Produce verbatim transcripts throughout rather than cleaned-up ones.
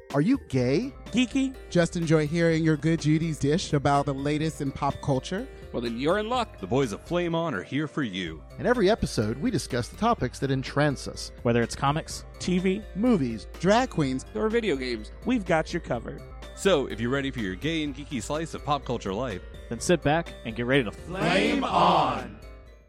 Are you gay? Geeky? Just enjoy hearing your good Judy's dish about the latest in pop culture? Well, then you're in luck. The boys of Flame On are here for you. In every episode, we discuss the topics that entrance us. Whether it's comics, T V, movies, drag queens, or video games, we've got you covered. So, if you're ready for your gay and geeky slice of pop culture life, then sit back and get ready to Flame On!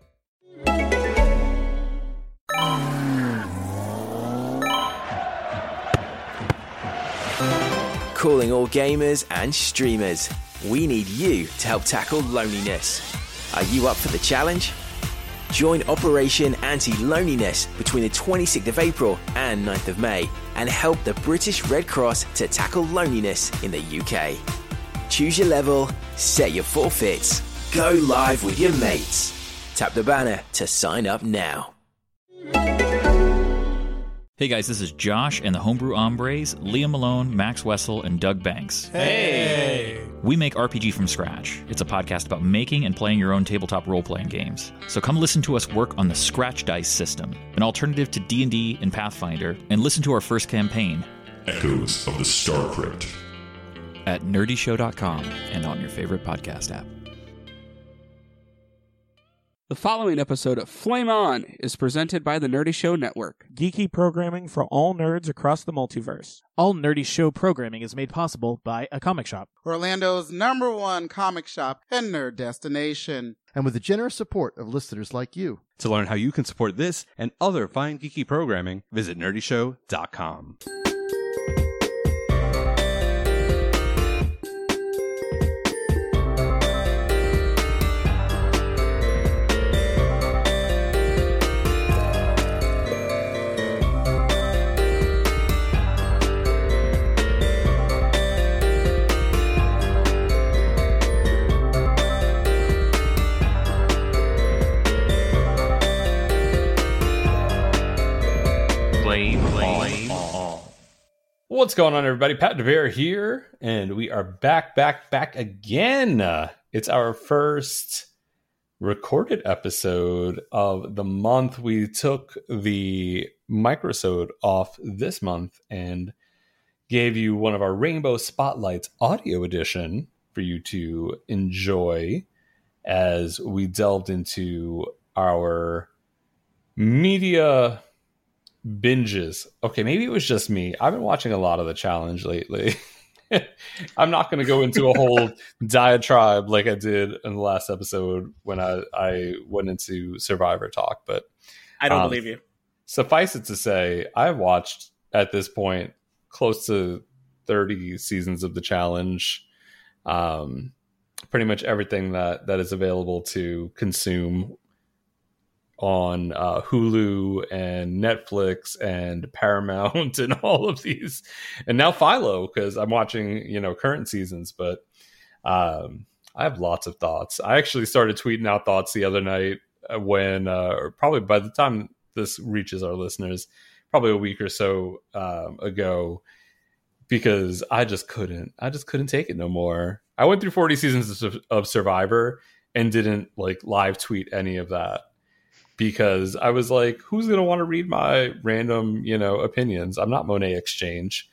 Calling all gamers and streamers. We need you to help tackle loneliness. Are you up for the challenge? Join Operation Anti-Loneliness between the twenty-sixth of April and ninth of May and help the British Red Cross to tackle loneliness in the U K. Choose your level, set your forfeits, go live with your mates. Tap the banner to sign up now. Hey guys, this is Josh and the Homebrew Hombres, Liam Malone, Max Wessel, and Doug Banks. Hey! We make R P G from scratch. It's a podcast about making and playing your own tabletop role-playing games. So come listen to us work on the Scratch Dice system, an alternative to D and D and Pathfinder, and listen to our first campaign, Echoes of the Star Crypt, at nerdy show dot com and on your favorite podcast app. The following episode of Flame On is presented by the Nerdy Show Network. Geeky programming for all nerds across the multiverse. All Nerdy Show programming is made possible by A Comic Shop, Orlando's number one comic shop and nerd destination. And with the generous support of listeners like you. To learn how you can support this and other fine geeky programming, visit nerdy show dot com. What's going on, everybody? Pat DeVere here, and we are back, back, back again. Uh, it's our first recorded episode of the month. We took the microsode off this month and gave you one of our Rainbow Spotlights audio edition for you to enjoy as we delved into our media binges. Okay, maybe it was just me. I've been watching a lot of the challenge lately. I'm not going to go into a whole diatribe like I did in the last episode when I, I went into Survivor talk, but I don't um, believe you. Suffice it to say, I've watched at this point close to thirty seasons of the challenge. Um, pretty much everything that, that is available to consume on uh, Hulu and Netflix and Paramount and all of these, and now Philo, because I'm watching, you know, current seasons. But um, I have lots of thoughts. I actually started tweeting out thoughts the other night when, uh, or probably by the time this reaches our listeners, probably a week or so um, ago, because I just couldn't, I just couldn't take it no more. I went through forty seasons of, of Survivor and didn't like live tweet any of that, because I was like, who's going to want to read my random, you know, opinions? I'm not Monet Exchange.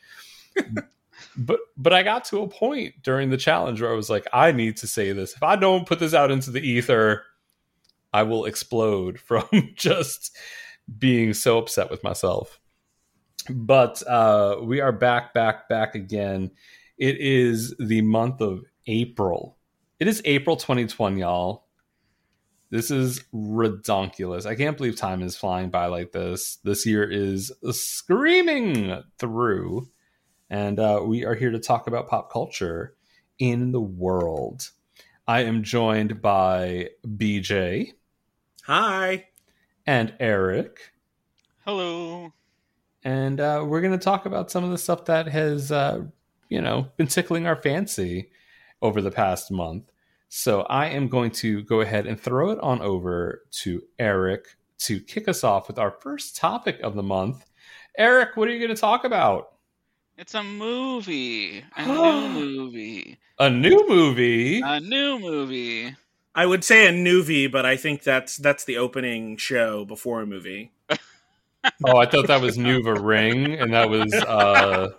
but but I got to a point during the challenge where I was like, I need to say this. If I don't put this out into the ether, I will explode from just being so upset with myself. But uh, we are back, back, back again. It is the month of April. It is April twenty twenty, y'all. This is redonkulous. I can't believe time is flying by like this. This year is screaming through. And uh, we are here to talk about pop culture in the world. I am joined by B J. Hi. And Eric. Hello. And uh, we're going to talk about some of the stuff that has, uh, you know, been tickling our fancy over the past month. So I am going to go ahead and throw it on over to Eric to kick us off with our first topic of the month. Eric, what are you going to talk about? It's a movie. A new movie. A new movie? A new movie. I would say a newbie, but I think that's that's the opening show before a movie. Oh, I thought that was Nuva Ring, and that was uh,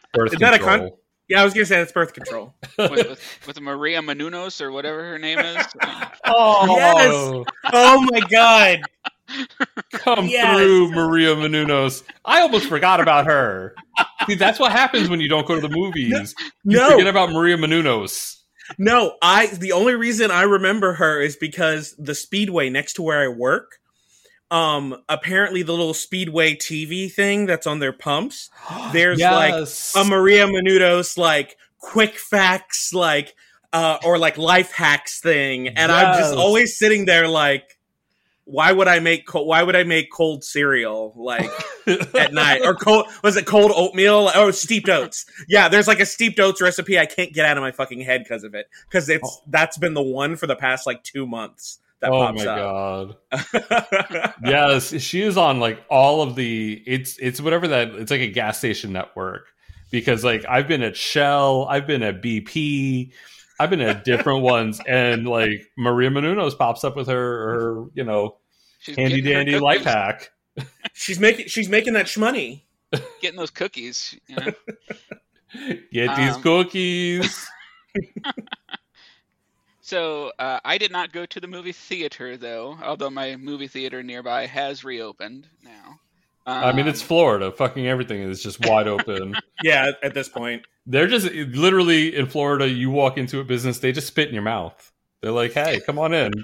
Birth Is that a control. con- Yeah, I was gonna say that's birth control. with, with, with Maria Menounos or whatever her name is. Oh, Yes! Oh my god! Come Yes. through, Maria Menounos. I almost forgot about her. See, that's what happens when you don't go to the movies. You No. forget about Maria Menounos. No, I. The only reason I remember her is because the Speedway next to where I work. Um, apparently the little Speedway T V thing that's on their pumps. There's Yes. like a Maria Menounos like quick facts like uh or like life hacks thing, and I'm just Yes. always sitting there like, why would I make co- why would I make cold cereal like at night, or cold was it cold oatmeal or steeped oats? Yeah, there's like a steeped oats recipe I can't get out of my fucking head because of it, because it's that's been the one for the past like two months that Oh pops my up. god. Yes, she is on like all of the it's it's whatever that it's like a gas station network, because like I've been at Shell, I've been at B P, I've been at different ones, and like Maria Menounos pops up with her her, you know, She's handy getting her dandy life cookies. hack. She's making she's making that shmoney. Getting those cookies. You know? Get these Um, cookies. So uh, I did not go to the movie theater though, although my movie theater nearby has reopened now. Um, I mean, it's Florida. Fucking everything is just wide open. Yeah, at this point. They're just literally in Florida. You walk into a business, they just spit in your mouth. They're like, "Hey, come on in."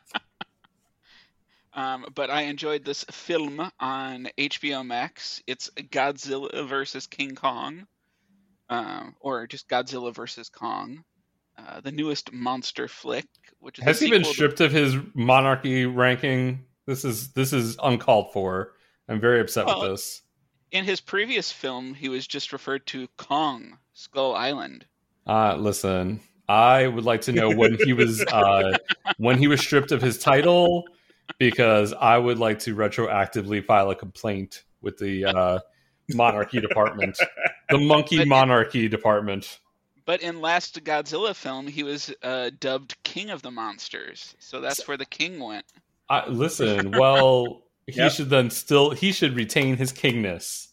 Um, but I enjoyed this film on H B O Max. It's Godzilla versus King Kong, um, or just Godzilla versus Kong, uh, the newest monster flick. Which is Has a he been sequel to- stripped of his monarchy ranking? This is this is uncalled for. I'm very upset Well, with this. In his previous film, he was just referred to Kong, Skull Island. Uh, listen, I would like to know when he was uh, when he was stripped of his title, because I would like to retroactively file a complaint with the uh, monarchy department, the monkey But- monarchy department. But in last Godzilla film, he was uh, dubbed King of the Monsters. So that's where the king went. I, listen, well, he Yep. should then still he should retain his kingness.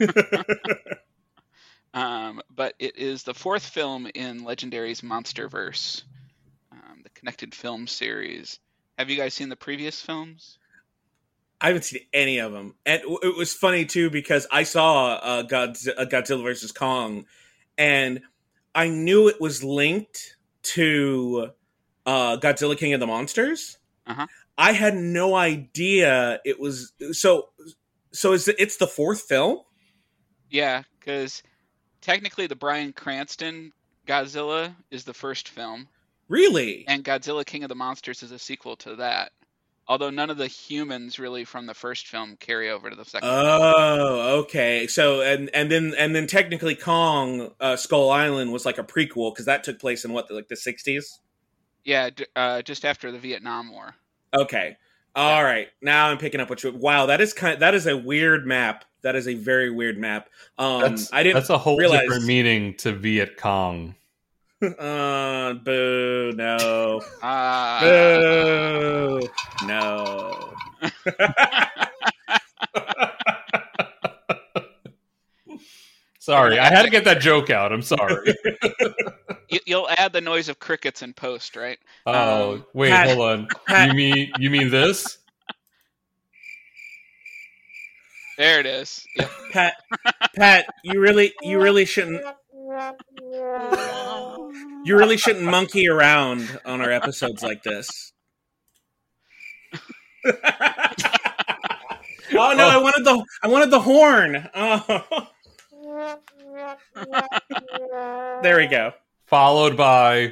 Um, but it is the fourth film in Legendary's Monsterverse, um, the connected film series. Have you guys seen the previous films? I haven't seen any of them, and w- it was funny too because I saw uh, Godz- uh, Godzilla versus Kong, and I knew it was linked to uh, Godzilla King of the Monsters. Uh-huh. I had no idea it was so. So is it, it's the fourth film? Yeah, because technically the Bryan Cranston Godzilla is the first film, Really? and Godzilla King of the Monsters is a sequel to that. Although none of the humans really from the first film carry over to the second film. Oh, okay. So and and then and then technically Kong uh, Skull Island was like a prequel because that took place in what, like the sixties. Yeah, d- uh, just after the Vietnam War. Okay. All right. Now I'm picking up what you. Wow, that is kind. That is a weird map. That is a very weird map. Um, That's, I didn't. that's a whole realize. different meaning to Viet Cong. uh, boo! No. Uh, Boo! No. Sorry, I had to get that joke out. I'm sorry. you, you'll add the noise of crickets in post, right? Oh, Um, wait, Pat- hold on. Pat- You mean you mean this? There it is. Yep. Pat, Pat, you really, you really shouldn't. You really shouldn't monkey around on our episodes like this. Oh no! I wanted the I wanted the horn. Oh. There we go. Followed by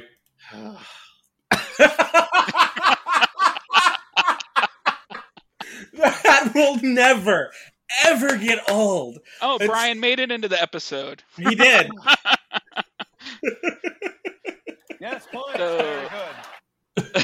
That will never, ever get old. Oh, It's- Brian made it into the episode. He did. Yes, fine. So- Very good.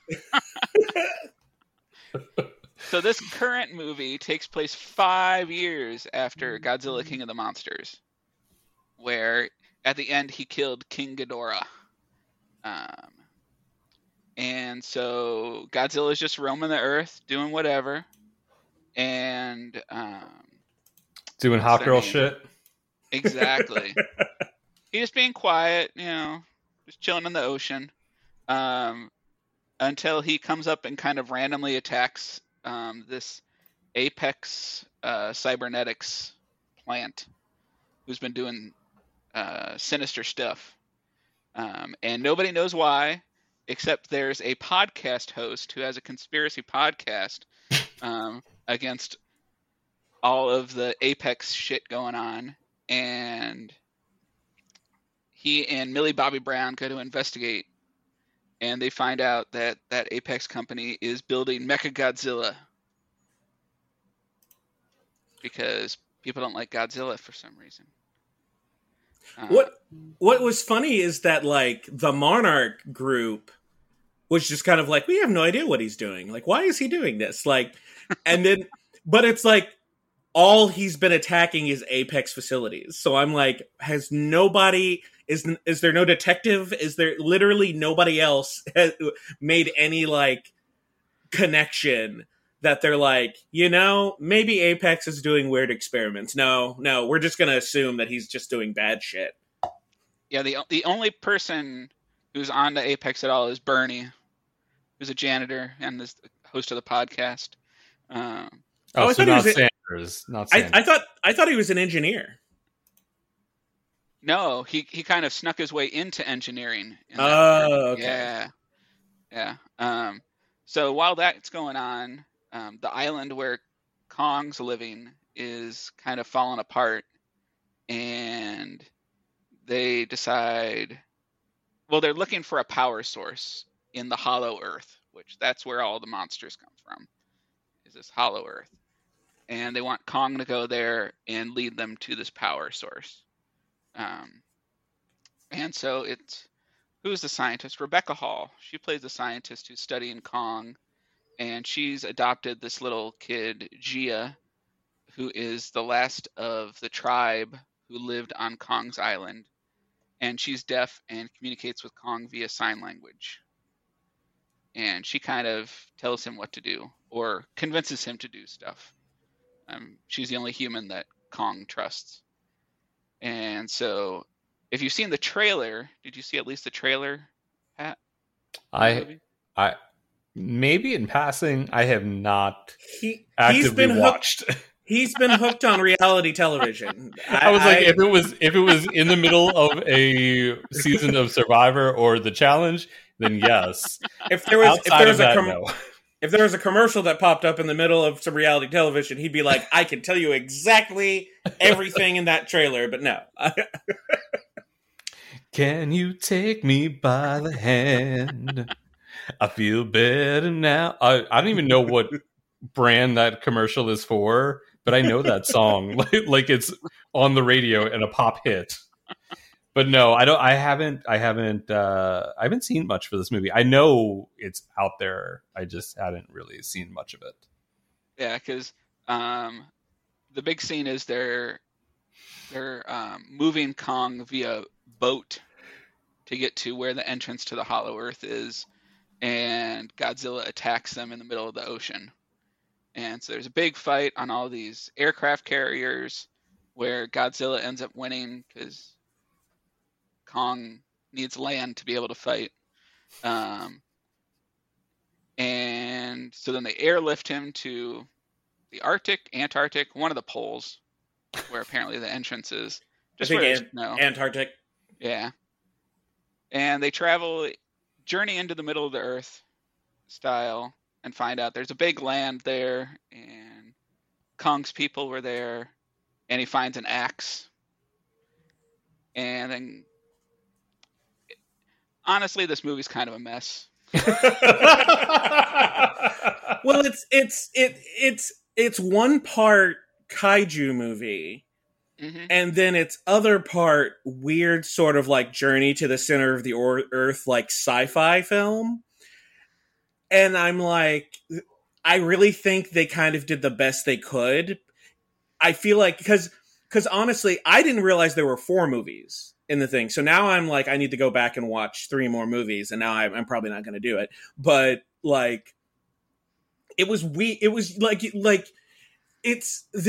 So this current movie takes place five years after Godzilla King of the Monsters, where at the end he killed King Ghidorah. Um, and so Godzilla's just roaming the earth, doing whatever, and um, doing What's hot their girl name? shit. Exactly. He's just being quiet, you know, just chilling in the ocean, um, until he comes up and kind of randomly attacks um, this Apex uh, Cybernetics plant, who's been doing uh, sinister stuff. Um, and nobody knows why, except there's a podcast host who has a conspiracy podcast um, against all of the Apex shit going on. And he and Millie Bobby Brown go to investigate, and they find out that that Apex company is building Mechagodzilla because people don't like Godzilla for some reason. Uh, What what was funny is that like the Monarch group was just kind of like, we have no idea what he's doing. Like, why is he doing this? Like, and then, but it's like all he's been attacking is Apex facilities. So I'm like, has nobody? Is is there no detective? Is there literally nobody else has made any like connection that they're like, you know, maybe Apex is doing weird experiments? No, no, we're just gonna assume that he's just doing bad shit. Yeah, the the only person who's on to Apex at all is Bernie, who's a janitor and is the host of the podcast. Um, oh, oh, I so thought not he was Sanders. Not I, Sanders. I thought I thought he was an engineer. No, he he kind of snuck his way into engineering. in that Oh, part. okay. Yeah, yeah. Um, so while that's going on, um, the island where Kong's living is kind of falling apart, and they decide, well, they're looking for a power source in the Hollow Earth, which that's where all the monsters come from, is this Hollow Earth, and they want Kong to go there and lead them to this power source. Um, and so it's, who's the scientist? Rebecca Hall. She plays the scientist who's studying Kong, and she's adopted this little kid, Gia, who is the last of the tribe who lived on Kong's island. And she's deaf and communicates with Kong via sign language. And she kind of tells him what to do, or convinces him to do stuff. Um, she's the only human that Kong trusts. And so, if you've seen the trailer, did you see at least the trailer, Pat? I, I, maybe in passing, I have not He actively he's been watched. hooked. He's been hooked on reality television. I, I was like, I, if it was if it was in the middle of a season of Survivor or The Challenge, then yes. If there was, if Outside there of was a that, com- no. if there was a commercial that popped up in the middle of some reality television, he'd be like, I can tell you exactly everything in that trailer, but no. Can you take me by the hand? I feel better now. I, I don't even know what brand that commercial is for, but I know that song like, like it's on the radio and a pop hit. But no, I don't. I haven't. I haven't. Uh, I haven't seen much for this movie. I know it's out there. I just hadn't really seen much of it. Yeah, because um, the big scene is they're they're um, moving Kong via boat to get to where the entrance to the Hollow Earth is, and Godzilla attacks them in the middle of the ocean. And so there's a big fight on all these aircraft carriers, where Godzilla ends up winning because Kong needs land to be able to fight. Um, and so then they airlift him to the Arctic, Antarctic, one of the poles, where apparently the entrance is. Just I think where An- no. Antarctic. Yeah. And they travel, journey into the middle of the Earth style, and find out there's a big land there, and Kong's people were there, and he finds an axe. And then, honestly, this movie's kind of a mess. Well, it's it's it it's it's one part kaiju movie, mm-hmm. and then it's other part weird sort of like journey to the center of the or- earth, like sci-fi film. And I'm like, I really think they kind of did the best they could. I feel like because because honestly, I didn't realize there were four movies in the thing. So now I'm like, I need to go back and watch three more movies, and now I'm, I'm probably not going to do it. But like, it was we. It was like like it's they.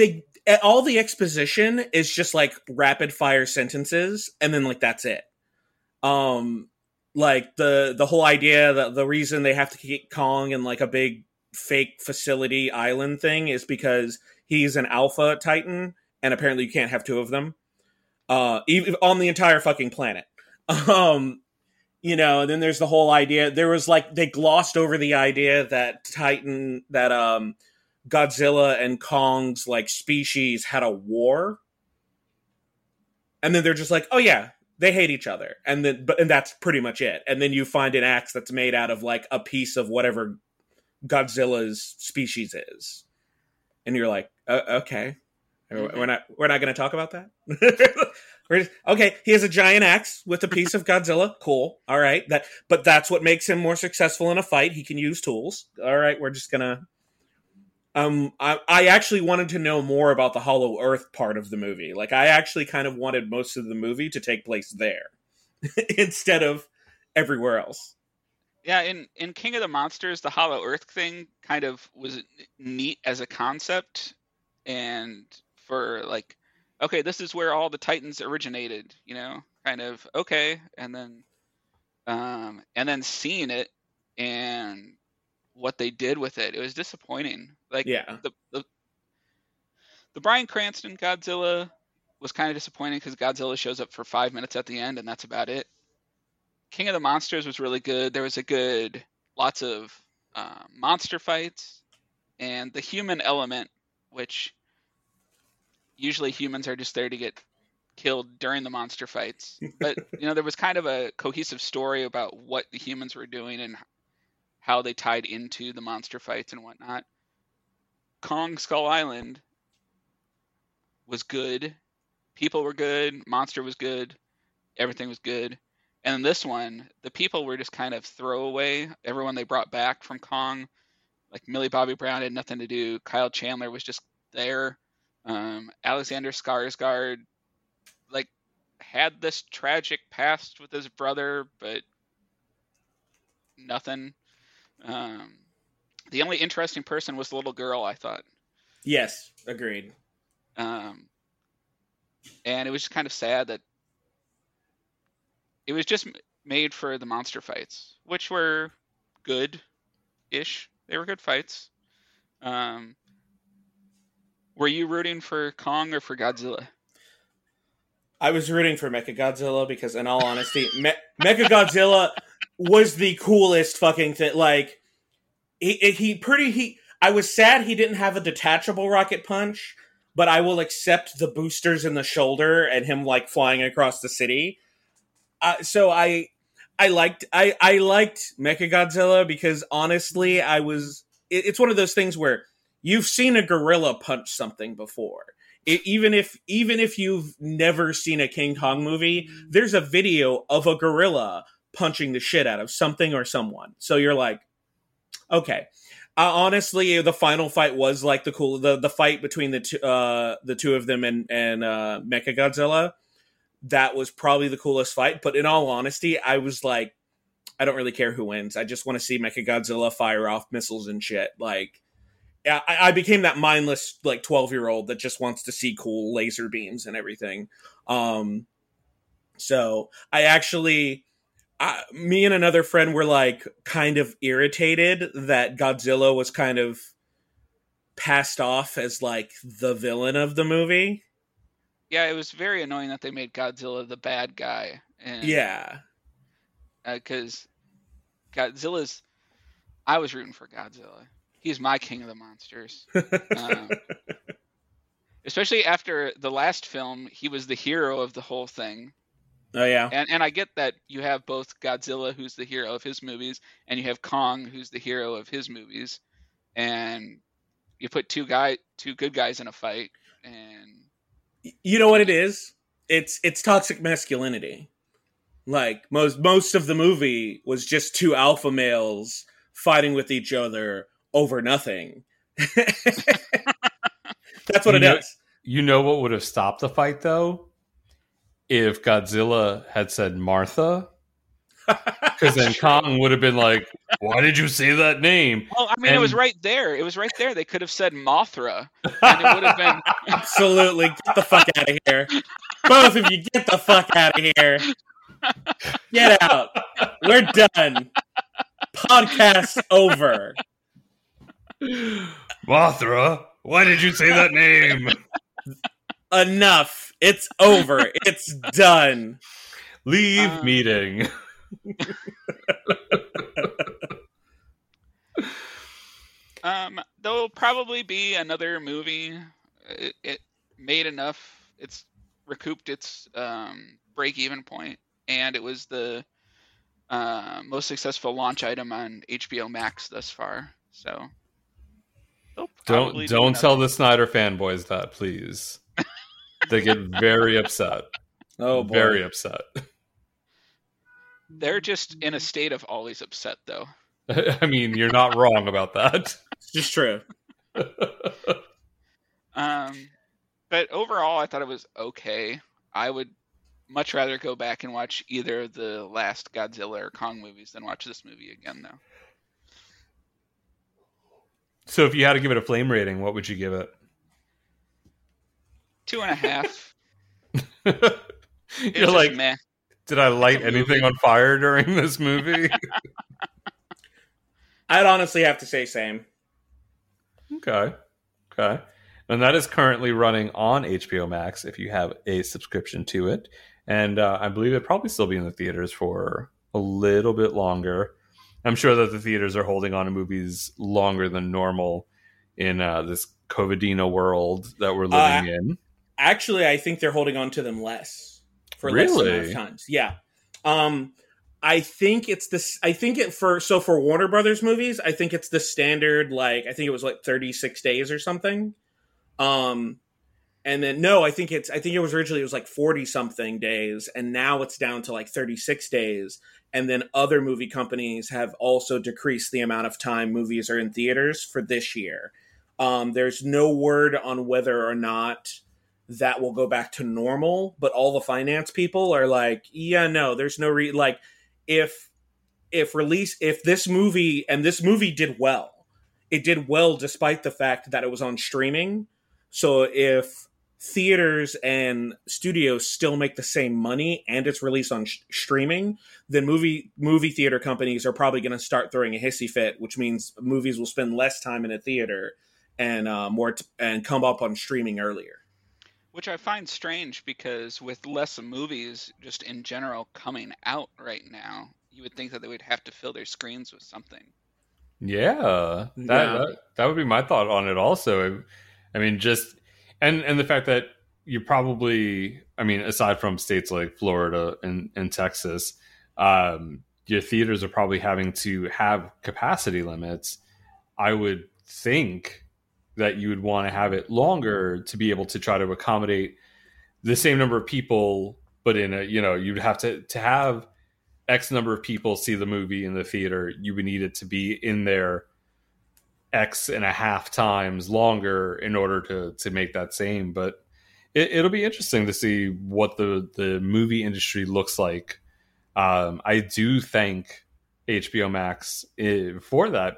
all the exposition is just like rapid fire sentences, and then like that's it. Um, like the the whole idea that the reason they have to keep Kong in like a big fake facility island thing is because he's an alpha titan, and apparently you can't have two of them, uh, even on the entire fucking planet. Um, you know, and then there's the whole idea. There was like they glossed over the idea that Titan that um. Godzilla and Kong's like species had a war, and then they're just like, oh yeah, they hate each other, and then but and that's pretty much it. And then you find an axe that's made out of like a piece of whatever Godzilla's species is, and you're like, uh, okay, mm-hmm. we're not we're not going to talk about that. We're just, okay, he has a giant axe with a piece of Godzilla. Cool, all right, that but that's what makes him more successful in a fight. He can use tools. All right, we're just gonna. Um, I, I actually wanted to know more about the Hollow Earth part of the movie. Like, I actually kind of wanted most of the movie to take place there instead of everywhere else. Yeah, in, in King of the Monsters, the Hollow Earth thing kind of was neat as a concept. And for, like, okay, this is where all the Titans originated, you know? Kind of, okay. And then, um, and then seeing it and what they did with it, it was disappointing. Like yeah. the, the the Bryan Cranston Godzilla was kind of disappointing because Godzilla shows up for five minutes at the end and that's about it. King of the Monsters was really good. There was a good lots of uh, monster fights and the human element, which usually humans are just there to get killed during the monster fights. But you know, there was kind of a cohesive story about what the humans were doing and how they tied into the monster fights and whatnot. Kong Skull Island was good. People were good. Monster was good. Everything was good. And this one, the people were just kind of throwaway. Everyone they brought back from Kong, like Millie Bobby Brown had nothing to do. Kyle Chandler was just there. Um, Alexander Skarsgård, like, had this tragic past with his brother, but nothing. Um, the only interesting person was the little girl, I thought. Yes, agreed. Um, and it was just kind of sad that it was just made for the monster fights, which were good-ish. They were good fights. Um, were you rooting for Kong or for Godzilla? I was rooting for Mechagodzilla because, in all honesty, Me- Mechagodzilla was the coolest fucking thing. Like, he, he pretty, he, I was sad he didn't have a detachable rocket punch, but I will accept the boosters in the shoulder and him, like, flying across the city. Uh, so I, I liked, I, I liked Mechagodzilla because, honestly, I was, it, it's one of those things where you've seen a gorilla punch something before. It, even if even if you've never seen a King Kong movie, there's a video of a gorilla punching the shit out of something or someone. So you're like, okay. Uh, honestly, the final fight was like the cool the, the fight between the two uh, the two of them and and uh, Mechagodzilla. That was probably the coolest fight. But in all honesty, I was like, I don't really care who wins. I just want to see Mechagodzilla fire off missiles and shit. Like. I, I became that mindless, like, twelve-year-old that just wants to see cool laser beams and everything. Um, so I actually, I, me and another friend were, like, kind of irritated that Godzilla was kind of passed off as, like, the villain of the movie. Yeah, it was very annoying that they made Godzilla the bad guy. And, yeah. Because uh, Godzilla's... I was rooting for Godzilla. He's my king of the monsters. um, especially after the last film, he was the hero of the whole thing. Oh, yeah. And and I get that you have both Godzilla, who's the hero of his movies, and you have Kong, who's the hero of his movies. And you put two guy, two good guys in a fight. And you know what it is? It's it's toxic masculinity. Like, most most of the movie was just two alpha males fighting with each other over nothing. That's what you it know, is. You know what would have stopped the fight, though? If Godzilla had said Martha, Because then Kong would have been like, "Why did you say that name?" Well, I mean, and... it was right there. It was right there. They could have said Mothra, and it would have been absolutely get the fuck out of here. Both of you, get the fuck out of here. Get out. We're done. Podcast over. Mothra, why did you say that name? Enough. It's over. It's done. Leave Um, meeting. Um, there'll probably be another movie. It, it made enough. It's recouped its um, break-even point, and it was the uh, most successful launch item on H B O Max thus far. So don't do don't tell the Snyder fanboys that, please. They get very upset. Oh, boy. Very upset. They're just in a state of always upset, though. I mean, you're not wrong about that. It's just true. Um, but overall, I thought it was okay. I would much rather go back and watch either of the last Godzilla or Kong movies than watch this movie again, though. So if you had to give it a flame rating, what would you give it? Two and a half. You're like, meh. Did I light anything on fire during this movie? I'd honestly have to say same. Okay. Okay. And that is currently running on H B O Max if you have a subscription to it. And uh, I believe it'd probably still be in the theaters for a little bit longer. I'm sure that the theaters are holding on to movies longer than normal in uh, this COVIDino world that we're living uh, in. Actually, I think they're holding on to them less for really? less amount of times. Yeah. Um, I think it's this. I think it for so for Warner Brothers movies, I think it's the standard. Like I think it was like thirty-six days or something. Um, and then no, I think it's. I think it was originally it was like forty something days, and now it's down to like thirty-six days. And then other movie companies have also decreased the amount of time movies are in theaters for this year. Um, there's no word on whether or not that will go back to normal, but all the finance people are like, yeah, no, there's no re like if if release if this movie and this movie did well, it did well despite the fact that it was on streaming. So if theaters and studios still make the same money and it's released on sh- streaming, then movie movie theater companies are probably going to start throwing a hissy fit, which means movies will spend less time in a theater and uh, more t- and come up on streaming earlier. Which I find strange because with less movies just in general coming out right now, you would think that they would have to fill their screens with something. Yeah, that, Yeah. that that would be my thought on it also. I mean, just and and the fact that you probably, I mean, aside from states like Florida and, and Texas, um, your theaters are probably having to have capacity limits. I would think that you would want to have it longer to be able to try to accommodate the same number of people, but in a, you know, you'd have to, to have X number of people see the movie in the theater. You would need it to be in there X and a half times longer in order to, to make that same. But it, it'll be interesting to see what the, the movie industry looks like. Um, I do thank H B O Max uh, for that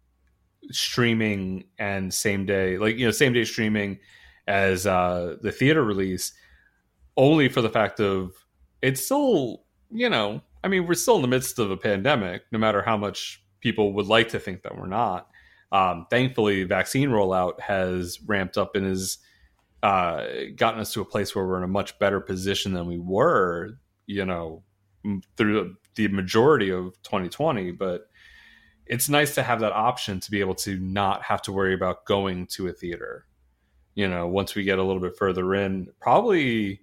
streaming and same day, like, you know, same day streaming as uh the theater release, only for the fact of it's still, you know, I mean, we're still in the midst of a pandemic, no matter how much people would like to think that we're not. Um thankfully, vaccine rollout has ramped up and has uh gotten us to a place where we're in a much better position than we were, you know, through the majority of twenty twenty. But it's nice to have that option to be able to not have to worry about going to a theater. You know, once we get a little bit further in, probably,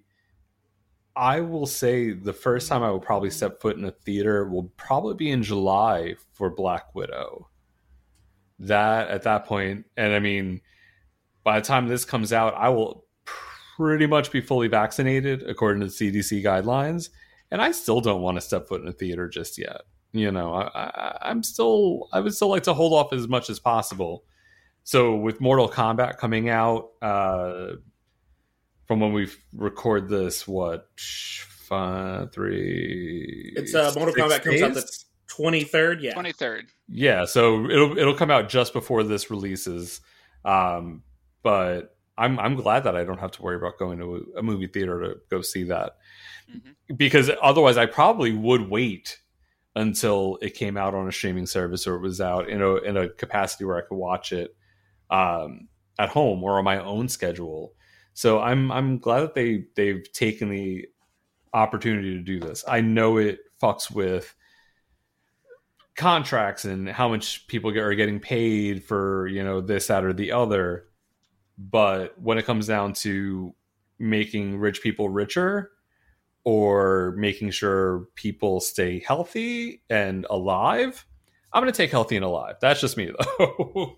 I will say the first time I will probably step foot in a theater will probably be in July for Black Widow. That, at that point, and I mean, by the time this comes out, I will pretty much be fully vaccinated according to the C D C guidelines, and I still don't want to step foot in a theater just yet. You know, I, I, I'm still, I would still like to hold off as much as possible. So with Mortal Kombat coming out, uh, from when we record this, what, five, three. It's uh, Mortal six Kombat comes out the days? twenty-third. Yeah, twenty-third. Yeah, so it'll it'll come out just before this releases. Um, but I'm I'm glad that I don't have to worry about going to a, a movie theater to go see that, mm-hmm. because otherwise I probably would wait until it came out on a streaming service or it was out in a in a capacity where I could watch it um, at home or on my own schedule. So I'm I'm glad that they they've taken the opportunity to do this. I know it fucks with contracts and how much people are getting paid for, you know, this, that, or the other. But when it comes down to making rich people richer or making sure people stay healthy and alive, I'm going to take healthy and alive. That's just me, though.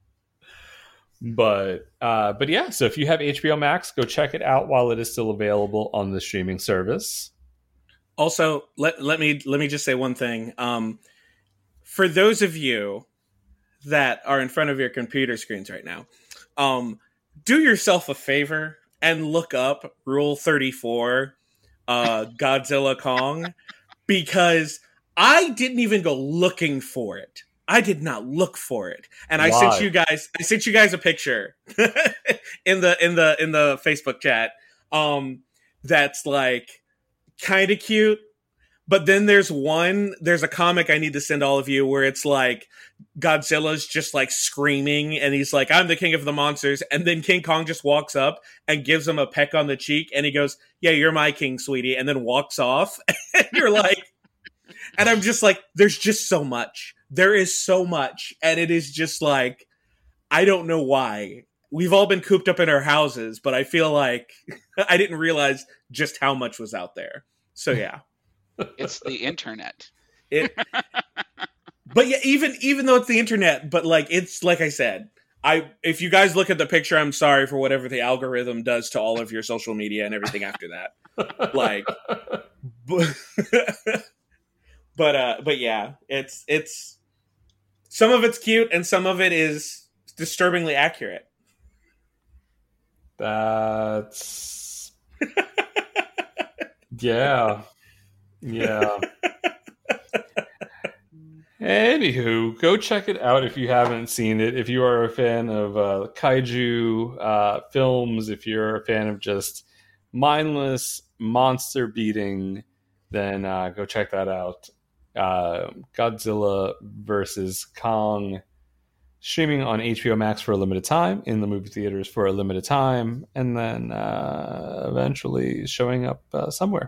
but uh, but yeah, so if you have H B O Max, go check it out while it is still available on the streaming service. Also, let let me let me just say one thing. Um, for those of you that are in front of your computer screens right now, um, do yourself a favor and look up Rule thirty-four, uh, Godzilla Kong, because I didn't even go looking for it. I did not look for it, and I Why? sent you guys. I sent you guys a picture in the in the in the Facebook chat. Um, that's like kind of cute. But then there's one, there's a comic I need to send all of you where it's like Godzilla's just like screaming and he's like, I'm the king of the monsters. And then King Kong just walks up and gives him a peck on the cheek and he goes, yeah, you're my king, sweetie. And then walks off. And you're like, and I'm just like, there's just so much. There is so much. And it is just like, I don't know why. We've all been cooped up in our houses, but I feel like I didn't realize just how much was out there. So yeah. It's the internet. It, but yeah, even even though it's the internet, but like it's like I said, I if you guys look at the picture, I'm sorry for whatever the algorithm does to all of your social media and everything after that. Like, but, but uh, but yeah, it's it's some of it's cute and some of it is disturbingly accurate. That's yeah. Yeah. Anywho, go check it out if you haven't seen it. If you are a fan of uh, kaiju uh, films, if you're a fan of just mindless monster beating, then uh, go check that out. Uh, Godzilla versus Kong, streaming on H B O Max for a limited time, in the movie theaters for a limited time, and then uh, eventually showing up uh, somewhere.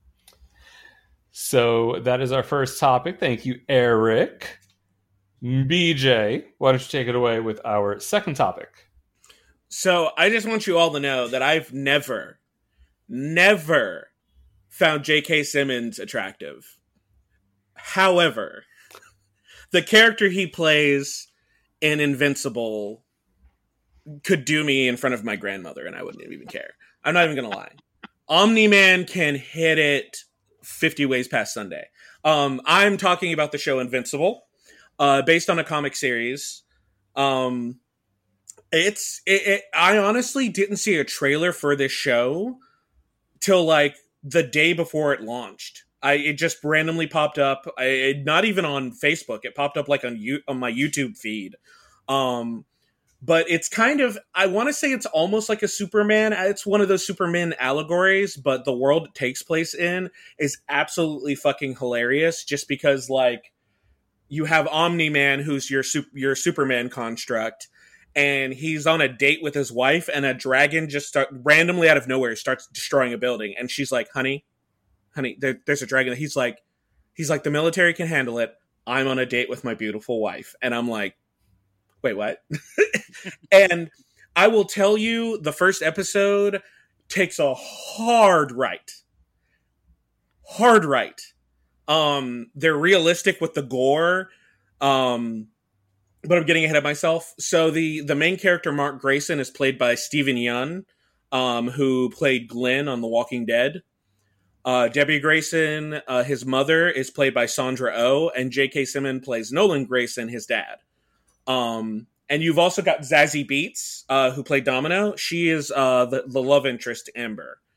So that is our first topic. Thank you, Eric. B J, why don't you take it away with our second topic? So I just want you all to know that I've never, never found J K. Simmons attractive. However, the character he plays in Invincible could do me in front of my grandmother, and I wouldn't even care. I'm not even going to lie. Omni-Man can hit it fifty ways past Sunday. Um, I'm talking about the show Invincible, uh, based on a comic series. Um, it's it, it, I honestly didn't see a trailer for this show till like the day before it launched. I it just randomly popped up. I, it, not even on Facebook. It popped up like on you on my YouTube feed. Um, But it's kind of, I want to say it's almost like a Superman. It's one of those Superman allegories, but the world it takes place in is absolutely fucking hilarious just because, like, you have Omni-Man, who's your, your Superman construct, and he's on a date with his wife, and a dragon just start, randomly out of nowhere starts destroying a building. And she's like, honey, honey, there, there's a dragon. He's like, he's like, the military can handle it. I'm on a date with my beautiful wife. And I'm like, wait, what? And I will tell you, the first episode takes a hard right. Hard right. Um, they're realistic with the gore, um, but I'm getting ahead of myself. So the, the main character, Mark Grayson, is played by Steven Yeun, um, who played Glenn on The Walking Dead. Uh, Debbie Grayson, uh, his mother, is played by Sandra Oh, and J K. Simmons plays Nolan Grayson, his dad. Um, and you've also got Zazie Beetz, uh, who played Domino. She is uh, the, the love interest to Amber.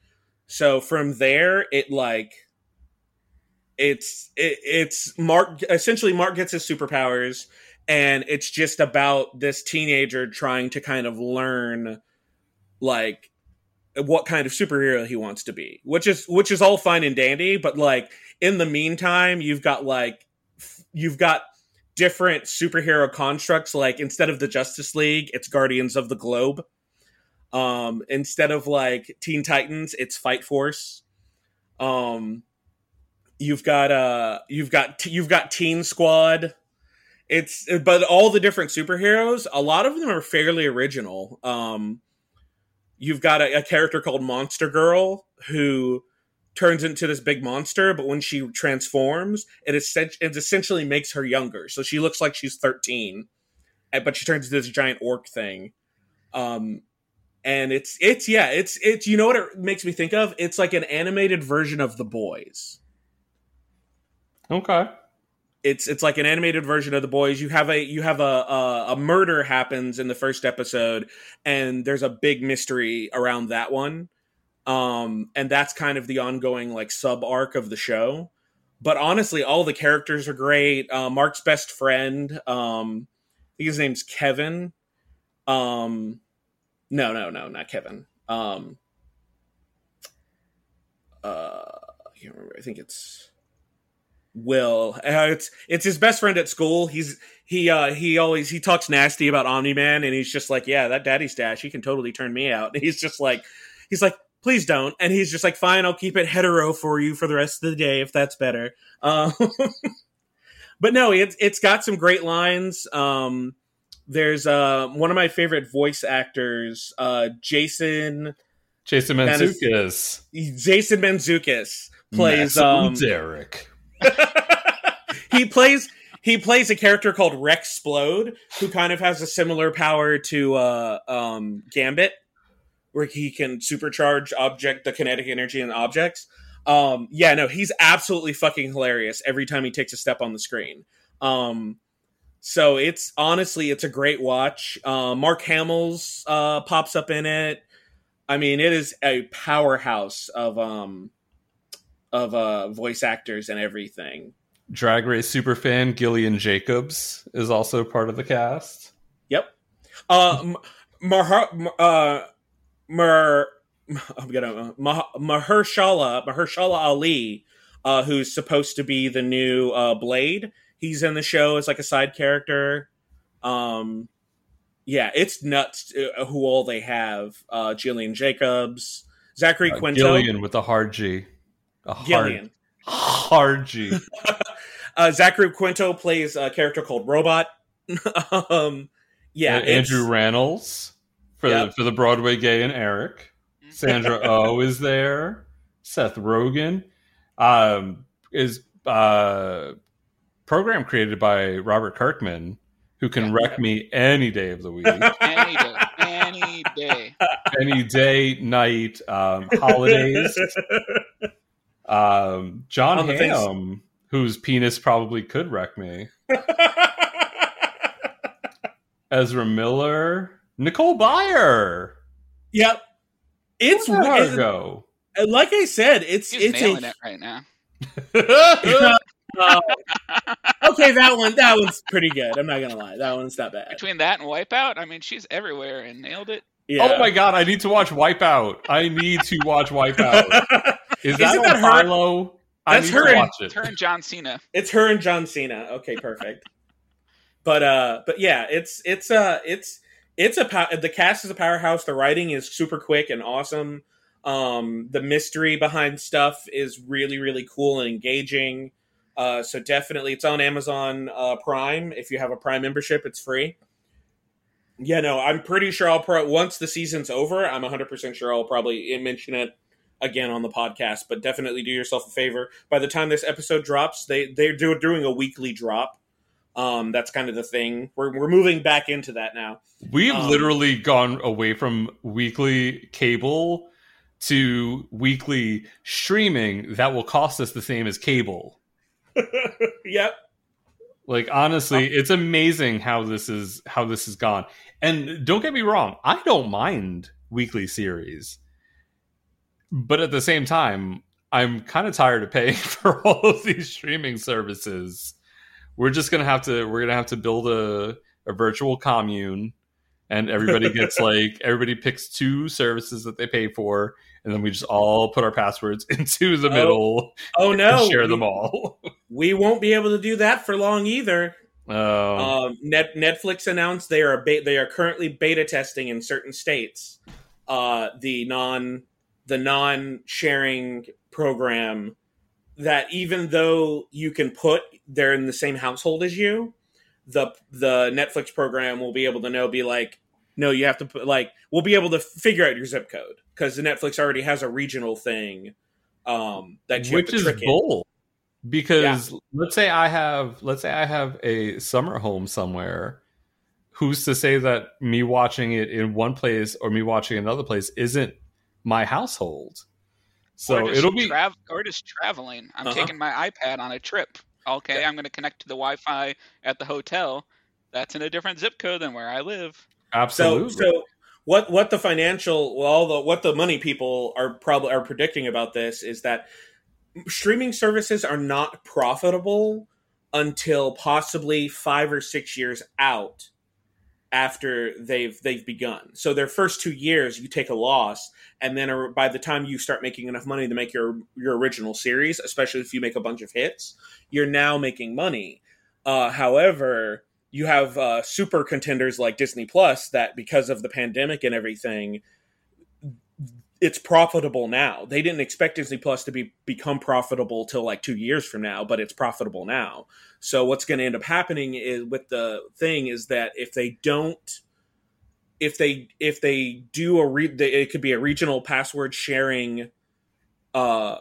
So from there, it like it's it, it's Mark. Essentially, Mark gets his superpowers, and it's just about this teenager trying to kind of learn, like, what kind of superhero he wants to be, which is which is all fine and dandy. But like in the meantime, you've got like you've got different superhero constructs. Like instead of the Justice League, it's Guardians of the Globe. Um, instead of like Teen Titans, it's Fight Force. Um, you've got uh, you've got you've got Teen Squad. It's but all the different superheroes, a lot of them are fairly original. Um, you've got a, a character called Monster Girl who turns into this big monster, but when she transforms, it, is, it essentially makes her younger. So she looks like she's thirteen, but she turns into this giant orc thing. Um, And it's, it's, yeah, it's, it's, you know what it makes me think of? It's like an animated version of The Boys. Okay. It's, it's like an animated version of The Boys. You have a, you have a, a, a murder happens in the first episode, and there's a big mystery around that one. Um, and that's kind of the ongoing, like, sub arc of the show. But honestly, all the characters are great. Uh, Mark's best friend, um, I think his name's Kevin. Um, No, no, no, not Kevin. Um, uh, I can't remember. I think it's Will. Uh, it's it's his best friend at school. He's he uh, he always he talks nasty about Omni-Man, and he's just like, yeah, that daddy stash, he can totally turn me out. And he's just like, he's like, please don't. And he's just like, fine, I'll keep it hetero for you for the rest of the day if that's better. Um, but no, it's it's got some great lines. Um. There's uh, one of my favorite voice actors, uh, Jason... Jason Mantzoukas. Jason Mantzoukas plays... Um, Derek. he plays he plays a character called Rexplode, who kind of has a similar power to uh, um, Gambit, where he can supercharge object the kinetic energy in objects. Um, yeah, no, he's absolutely fucking hilarious every time he takes a step on the screen. Um... So it's honestly, it's a great watch. Uh, Mark Hamill's uh, pops up in it. I mean, it is a powerhouse of um of uh, voice actors and everything. Drag Race superfan Gillian Jacobs is also part of the cast. Yep. Uh, Mar, uh, Mar, I'm gonna Mah- Mahershala Mahershala Ali, uh, who's supposed to be the new uh, Blade. He's in the show as like a side character. Um, yeah, it's nuts uh, who all they have. Uh, Gillian Jacobs, Zachary uh, Quinto. Gillian with a hard G. A hard, Gillian. Hard G. uh, Zachary Quinto plays a character called Robot. um, yeah, uh, Andrew Rannells for, yep. the, for the Broadway Gay and Eric. Sandra Oh is there. Seth Rogen. Um, is... Uh, program created by Robert Kirkman, who can yeah, wreck yeah. me any day of the week. Any day. Any day. Any day, night, um, holidays. Um, John Hamm, whose penis probably could wreck me. Ezra Miller. Nicole Byer. Yep. It's Margot. Like I said, it's He's it's nailing a, it right now. uh, okay, that one that one's pretty good. I'm not gonna lie, that one's not bad. Between that and Wipeout, I mean, she's everywhere and nailed it. Yeah. Oh my god, I need to watch Wipeout. I need to watch Wipeout. Is that Isn't on Harlow? I That's need her to and, watch it. It's her and John Cena. It's her and John Cena. Okay, perfect. but uh, but yeah, it's it's uh it's it's a pow- the cast is a powerhouse. The writing is super quick and awesome. Um, the mystery behind stuff is really really cool and engaging. Uh, so definitely, it's on Amazon uh, Prime. If you have a Prime membership, it's free. Yeah, no, I'm pretty sure I'll pro- once the season's over, I'm one hundred percent sure I'll probably mention it again on the podcast. But definitely do yourself a favor. By the time this episode drops, they they're do- doing a weekly drop. Um, that's kind of the thing. We're we're moving back into that now. We've um, literally gone away from weekly cable to weekly streaming that will cost us the same as cable. Yep. Like honestly, it's amazing how this is how this has gone. And don't get me wrong, I don't mind weekly series. But at the same time, I'm kind of tired of paying for all of these streaming services. We're just gonna have to we're gonna have to build a, a virtual commune, and everybody gets like everybody picks two services that they pay for, and then we just all put our passwords into the Oh. middle. Oh no, and share we, them all. we won't be able to do that for long either. Um, Um, Net- Netflix announced they are be- they are currently beta testing in certain states uh, the non the non sharing program. That even though you can put they're in the same household as you, the the Netflix program will be able to know be like, no, you have to put like we'll be able to figure out your zip code because the Netflix already has a regional thing um, that you which have to is trick in. bold. Because yeah. let's say I have let's say I have a summer home somewhere. Who's to say that me watching it in one place or me watching another place isn't my household? So or just it'll be trav- or just traveling. I'm Uh-huh. taking my iPad on a trip. Okay, I'm going to connect to the Wi-Fi at the hotel. That's in a different zip code than where I live. absolutely. So, so what what the financial well the what the money people are probably are predicting about this is that streaming services are not profitable until possibly five or six years out after they've they've begun. So their first two years, you take a loss, and then by the time you start making enough money to make your your original series, especially if you make a bunch of hits, you're now making money. Uh, however, you have uh, super contenders like Disney Plus that, because of the pandemic and everything, it's profitable now. They didn't expect Disney Plus to be become profitable till like two years from now, but it's profitable now. So what's going to end up happening is with the thing is that if they don't, if they if they do a re, it could be a regional password sharing. Uh,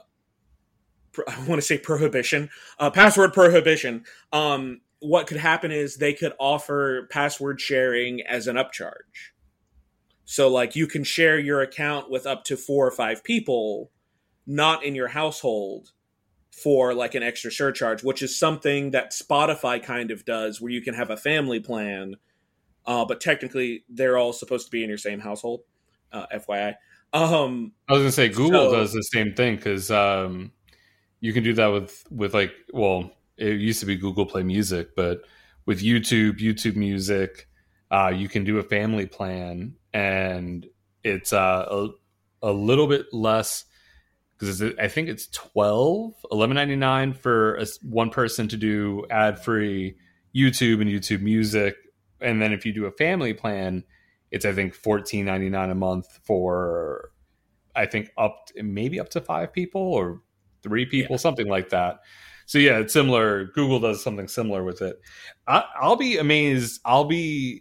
I want to say prohibition, uh, password prohibition. Um, what could happen is they could offer password sharing as an upcharge. So, like, you can share your account with up to four or five people, not in your household, for, like, an extra surcharge, which is something that Spotify kind of does, where you can have a family plan, uh, but technically they're all supposed to be in your same household, uh, F Y I. Um, I was going to say Google so- does the same thing because um, you can do that with, with, like, well, it used to be Google Play Music, but with YouTube, YouTube Music, uh, you can do a family plan. And it's uh, a, a little bit less because I think it's twelve, eleven ninety-nine for a, one person to do ad-free YouTube and YouTube Music. And then if you do a family plan, it's, I think, fourteen ninety-nine a month for, I think, up to, maybe up to five people or three people, yeah. something like that. So, yeah, it's similar. Google does something similar with it. I, I'll be amazed. I'll be...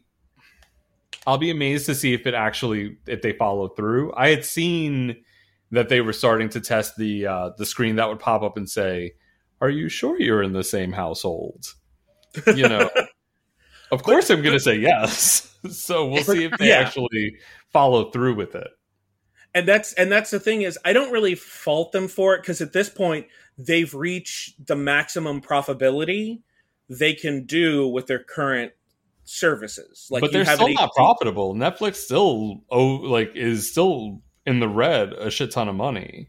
I'll be amazed to see if it actually if they follow through. I had seen that they were starting to test the uh, the screen that would pop up and say, "Are you sure you're in the same household?" You know, of course I'm going to say yes. So we'll see if they yeah. actually follow through with it. And that's and that's the thing is I don't really fault them for it because at this point they've reached the maximum profitability they can do with their current services. Like, but they're still not profitable. Netflix still oh like is still in the red a shit ton of money.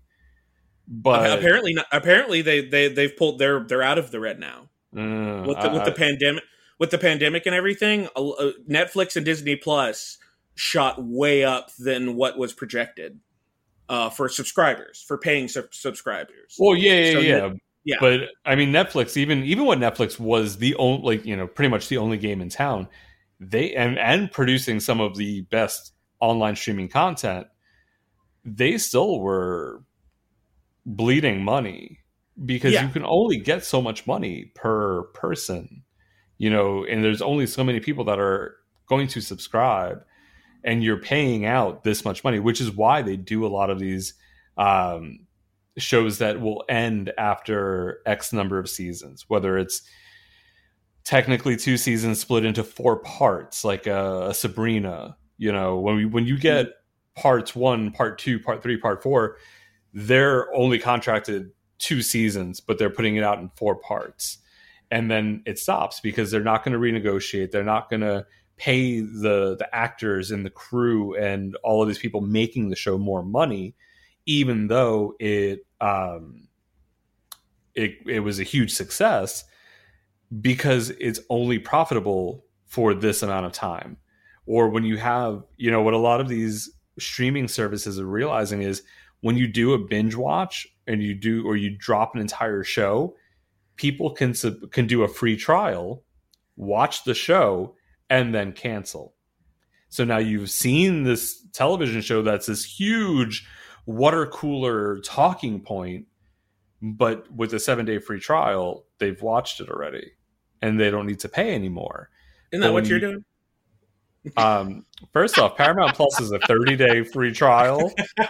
But uh, apparently not, apparently they they they've pulled they're they're out of the red now. Uh, with the, I, with the pandemic with the pandemic and everything, uh, Netflix and Disney Plus shot way up than what was projected uh, for subscribers, for paying sub- subscribers. Well, yeah, yeah, so yeah. Net- Yeah, but I mean, Netflix, even even when Netflix was the only, like, you know, pretty much the only game in town, they and and producing some of the best online streaming content, they still were bleeding money because Yeah. you can only get so much money per person, you know, and there's only so many people that are going to subscribe, and you're paying out this much money, which is why they do a lot of these. Um, shows that will end after X number of seasons, whether it's technically two seasons split into four parts, like a, a Sabrina. You know, when we, when you get parts one, part two, part three, part four, they're only contracted two seasons, but they're putting it out in four parts, and then it stops because they're not going to renegotiate. They're not going to pay the the actors and the crew and all of these people making the show more money even though it um, it it was a huge success, because it's only profitable for this amount of time. Or when you have, you know, what a lot of these streaming services are realizing is when you do a binge watch and you do, or you drop an entire show, people can sub- can do a free trial, watch the show, and then cancel. So now you've seen this television show that's this huge water cooler talking point, but with a seven day free trial, they've watched it already and they don't need to pay anymore. Isn't that But what when you're you- doing? Um, first off, Paramount Plus is a thirty day free trial,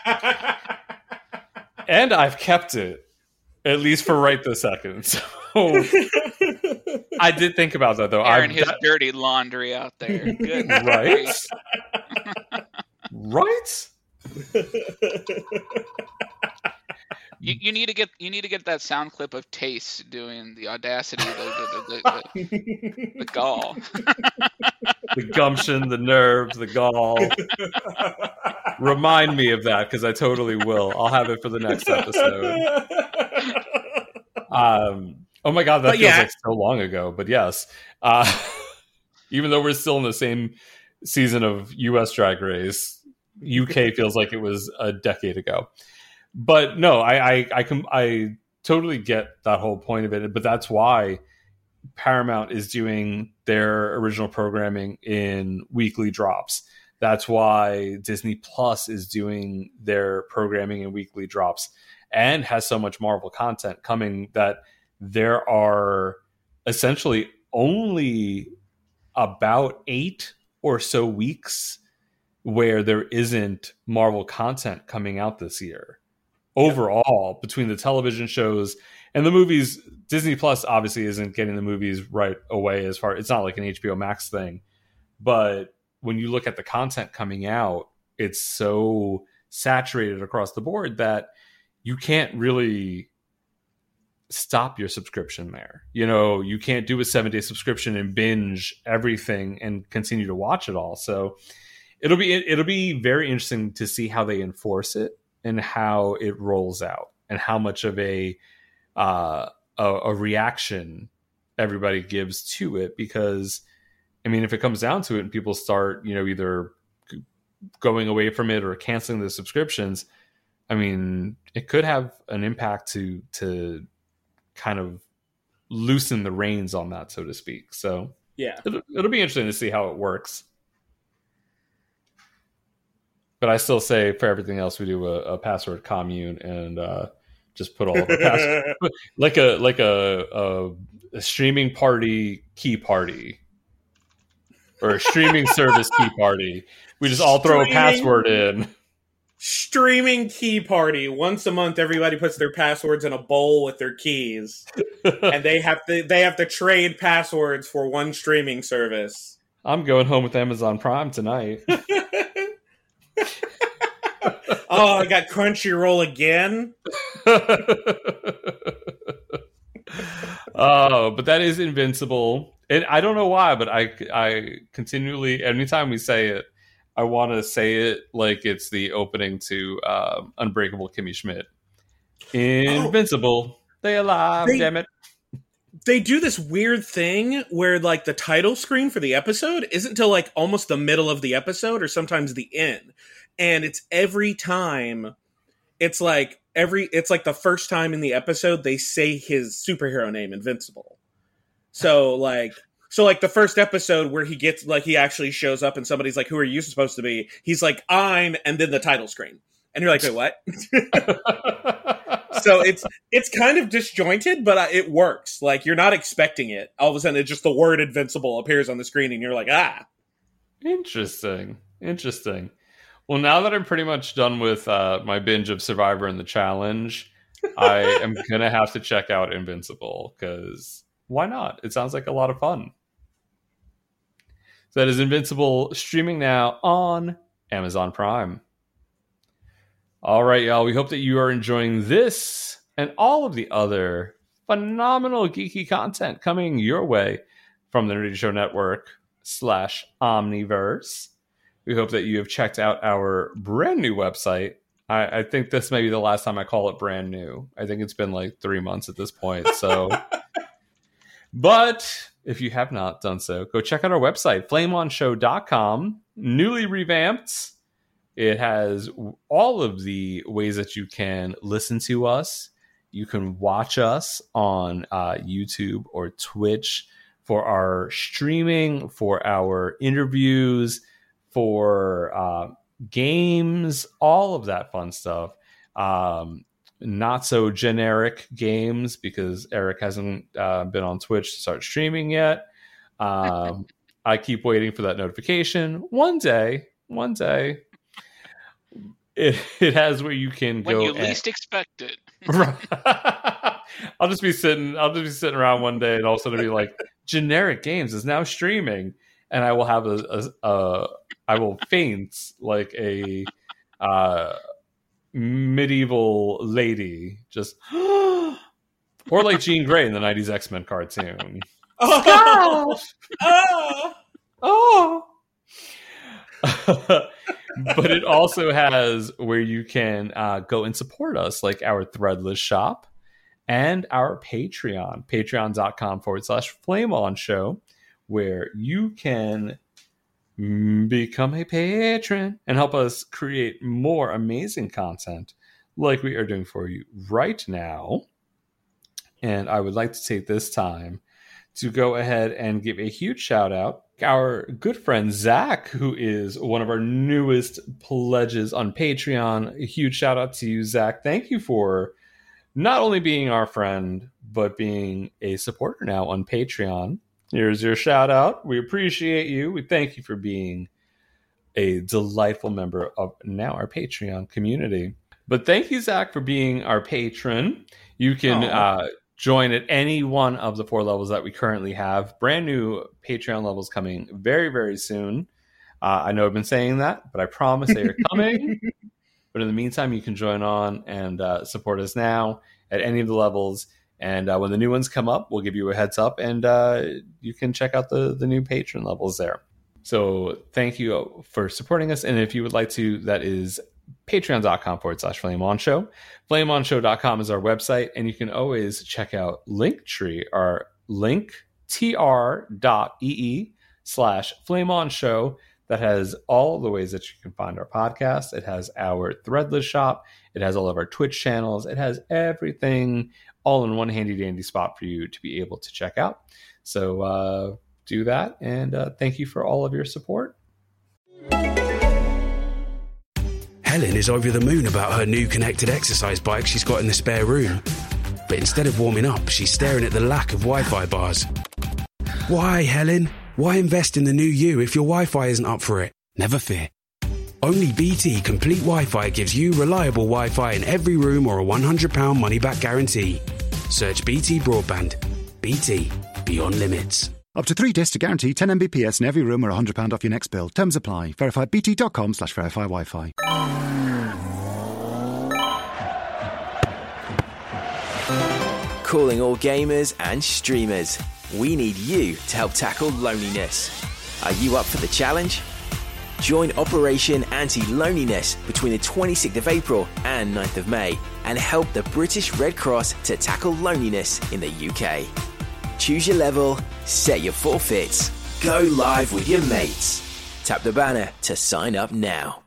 and I've kept it, at least for right this second. So I did think about that, though. Airing I've his got- dirty laundry out there. Good. Right? Right? You, you need to get you need to get that sound clip of Tace doing the audacity, the the, the, the, the gall. The gumption, the nerve, the gall. Remind me of that, because I totally will. I'll have it for the next episode. Um, oh my god, that But feels yeah. like so long ago. But yes, uh, even though we're still in the same season of U S Drag Race, U K feels like it was a decade ago. But no, I I I, com- I totally get that whole point of it. But that's why Paramount is doing their original programming in weekly drops. That's why Disney Plus is doing their programming in weekly drops and has so much Marvel content coming that there are essentially only about eight or so weeks where there isn't Marvel content coming out this year. Overall, between the television shows and the movies, Disney Plus obviously isn't getting the movies right away as far, it's not like an H B O Max thing. But when you look at the content coming out, it's so saturated across the board that you can't really stop your subscription there. You know, you can't do a seven day subscription and binge everything and continue to watch it all. So it'll be, it'll be very interesting to see how they enforce it and how it rolls out and how much of a, uh, a, a reaction everybody gives to it. Because I mean, if it comes down to it and people start, you know, either going away from it or canceling the subscriptions, I mean, it could have an impact to to kind of loosen the reins on that, so to speak. So Yeah. it'll, it'll be interesting to see how it works. But I still say for everything else, we do a, a password commune and uh, just put all of our passwords like a like a, a, a streaming party key party. Or a streaming service key party. We just all throw a Streaming- password in. Streaming key party. Once a month, everybody puts their passwords in a bowl with their keys, and they have to they have to trade passwords for one streaming service. I'm going home with Amazon Prime tonight. Oh, I got Crunchyroll again. Oh, but that is Invincible. And I don't know why, but I, I continually, anytime we say it, I want to say it like it's the opening to um, Unbreakable Kimmy Schmidt. Invincible. They alive, They- damn it. They do this weird thing where, like, the title screen for the episode isn't until, like, almost the middle of the episode or sometimes the end. And it's every time, it's like, every, it's like the first time in the episode they say his superhero name, Invincible. So, like, so, like, the first episode where he gets, like, he actually shows up and somebody's like, who are you supposed to be? He's like, I'm, and then the title screen. And you're like, wait, what? So it's it's kind of disjointed, but uh, it works. Like, you're not expecting it. All of a sudden, it's just the word Invincible appears on the screen, and you're like, ah. Interesting. Interesting. Well, now that I'm pretty much done with uh, my binge of Survivor and the Challenge, I am going to have to check out Invincible, because why not? It sounds like a lot of fun. So that is Invincible, streaming now on Amazon Prime. All right, y'all. We hope that you are enjoying this and all of the other phenomenal geeky content coming your way from the Nerdy Show Network slash Omniverse. We hope that you have checked out our brand new website I, I think this may be the last time I call it brand new. I think it's been like three months at this point. So, but if you have not done so, go check out our website, flame on show dot com, newly revamped. It has all of the ways that you can listen to us. You can watch us on uh, YouTube or Twitch for our streaming, for our interviews, for uh, games, all of that fun stuff. Um, not so generic games because Eric hasn't uh, been on Twitch to start streaming yet. Um, I keep waiting for that notification. One day, one day, it, it has where you can when go. you and, least expect it. I'll just be sitting. I'll just be sitting around one day, and all of a sudden be like, "Generic games is now streaming," and I will have a, a, a I will faint like a uh, medieval lady, just or like Jean Grey in the nineties X-Men cartoon. Oh, oh, oh. But it also has where you can uh, go and support us, like our Threadless shop and our Patreon, patreon.com forward slash flame on show, where you can become a patron and help us create more amazing content like we are doing for you right now. And I would like to take this time to go ahead and give a huge shout out. Our good friend Zach, who is one of our newest pledges on Patreon. A huge shout out to you, Zach. Thank you for not only being our friend, but being a supporter now on Patreon. Here's your shout out. We appreciate you. We thank you for being a delightful member of now our Patreon community. But thank you, Zach, for being our patron. You can uh, join at any one of the four levels that we currently have. Brand new Patreon levels coming very, very soon. Uh, I know I've been saying that, but I promise they are coming. But in the meantime, you can join on and uh, support us now at any of the levels. And uh, when the new ones come up, we'll give you a heads up, and uh, you can check out the, the new patron levels there. So thank you for supporting us. And if you would like to, that is patreon.com forward slash flame on show. flame on show dot com is our website, and you can always check out Linktree, our link tr.ee slash flame on show. That has all the ways that you can find our podcast. It has our Threadless shop. It has all of our Twitch channels. It has everything all in one handy dandy spot for you to be able to check out. So uh, do that. And uh, thank you for all of your support. Helen is over the moon about her new connected exercise bike she's got in the spare room. But instead of warming up, she's staring at the lack of Wi-Fi bars. Why, Helen? Why invest in the new you if your Wi-Fi isn't up for it? Never fear. Only B T Complete Wi-Fi gives you reliable Wi-Fi in every room or a one hundred pounds money-back guarantee. Search B T Broadband. B T. Beyond limits. Up to three discs to guarantee ten megabits per second in every room or one hundred pounds off your next bill. Terms apply. Verify bt.com slash verify Wi-Fi. Calling all gamers and streamers. We need you to help tackle loneliness. Are you up for the challenge? Join Operation Anti-Loneliness between the twenty-sixth of April and ninth of May and help the British Red Cross to tackle loneliness in the U K. Choose your level, set your forfeits, go live with your mates. Tap the banner to sign up now.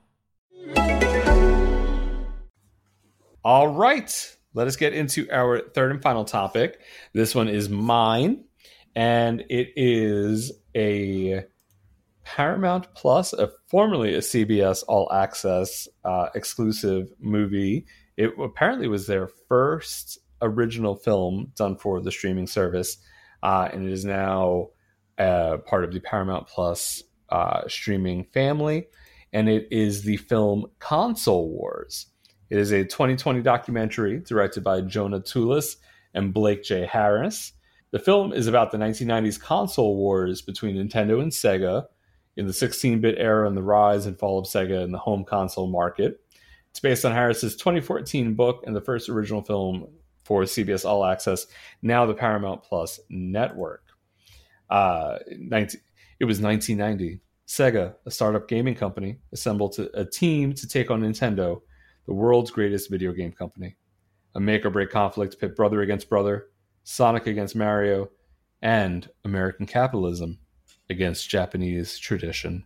All right, let us get into our third and final topic. This one is mine, and it is a Paramount Plus, a formerly a C B S All Access uh, exclusive movie. It apparently was their first original film done for the streaming service, uh, and it is now uh, part of the Paramount Plus uh, streaming family. And it is the film Console Wars. It is a twenty twenty documentary directed by Jonah Tulis and Blake J. Harris. The film is about the nineteen nineties console wars between Nintendo and Sega in the sixteen-bit era and the rise and fall of Sega in the home console market. It's based on Harris's twenty fourteen book and the first original film for C B S All Access, now the Paramount Plus network. Uh, nineteen, it was nineteen ninety. Sega, a startup gaming company, assembled a team to take on Nintendo. the world's greatest video game company. A make or break conflict pit brother against brother, Sonic against Mario, and American capitalism against Japanese tradition.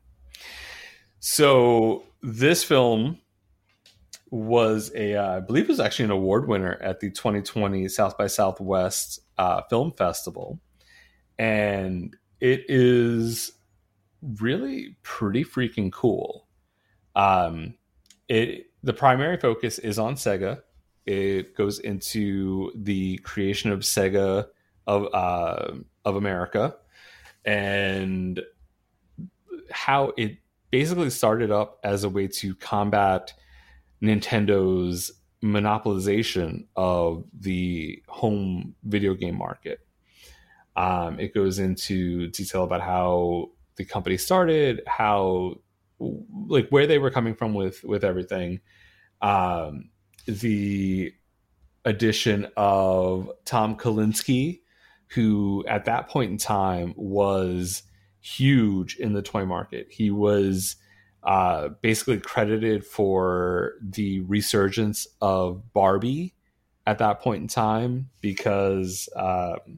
So this film was a, uh, I believe it was actually an award winner at the twenty twenty South by Southwest uh, Film Festival. And it is really pretty freaking cool. Um, it the primary focus is on Sega. It goes into the creation of Sega of uh, of America and how it basically started up as a way to combat Nintendo's monopolization of the home video game market. Um, it goes into detail about how the company started, how like where they were coming from with with everything. Um, the addition of Tom Kalinske, who at that point in time was huge in the toy market. He was uh, basically credited for the resurgence of Barbie at that point in time because um,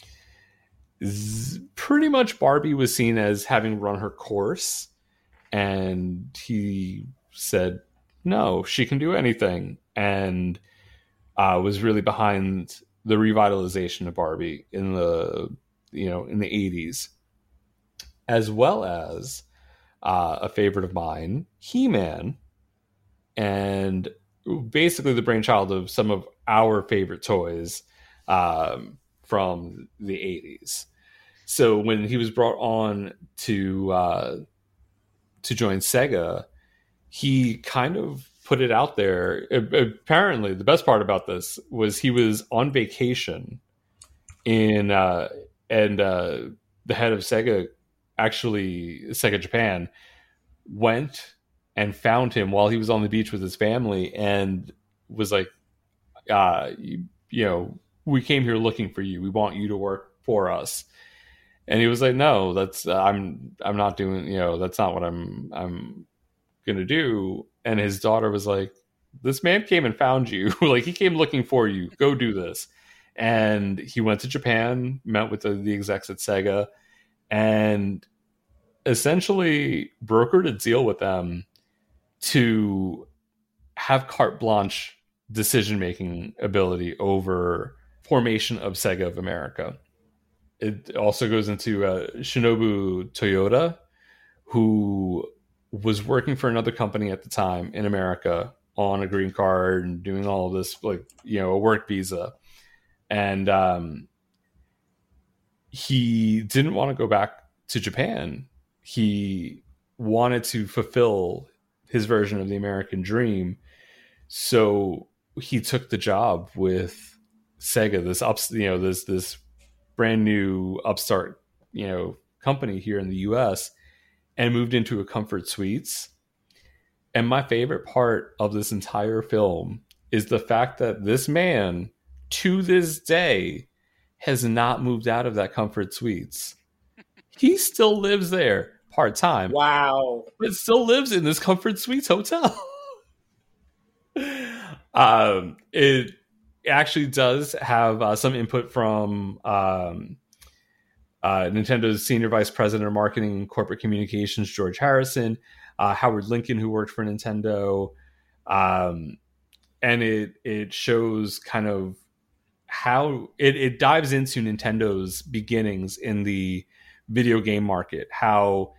z- pretty much Barbie was seen as having run her course. And he said, no, she can do anything. And uh, was really behind the revitalization of Barbie in the, you know, in the eighties, as well as uh, a favorite of mine, He-Man, and basically the brainchild of some of our favorite toys um, from the eighties. So when he was brought on to uh, to join Sega, he kind of put it out there. Apparently, the best part about this was he was on vacation in uh, and uh, the head of Sega, actually Sega Japan, went and found him while he was on the beach with his family and was like, uh, you, you know, we came here looking for you. We want you to work for us. And he was like, no, that's uh, I'm I'm not doing, you know, that's not what I'm I'm gonna do. And his daughter was like, this man came and found you. Like, he came looking for you. Go do this. And he went to Japan, met with the, the execs at Sega, and essentially brokered a deal with them to have carte blanche decision-making ability over formation of Sega of America. It also goes into uh, Shinobu Toyota, who was working for another company at the time in America on a green card and doing all of this, like, you know, a work visa. And um, he didn't want to go back to Japan. He wanted to fulfill his version of the American dream. So he took the job with Sega, this ups, you know, this, this brand new upstart, you know, company here in the U S, and moved into a Comfort Suites. And my favorite part of this entire film is the fact that this man, to this day, has not moved out of that Comfort Suites. He still lives there part-time. Wow. But still lives in this Comfort Suites hotel. um, it actually does have uh, some input from um, uh, Nintendo's Senior Vice President of Marketing and Corporate Communications, George Harrison, uh, Howard Lincoln, who worked for Nintendo. Um, and it it shows kind of how it, it dives into Nintendo's beginnings in the video game market, how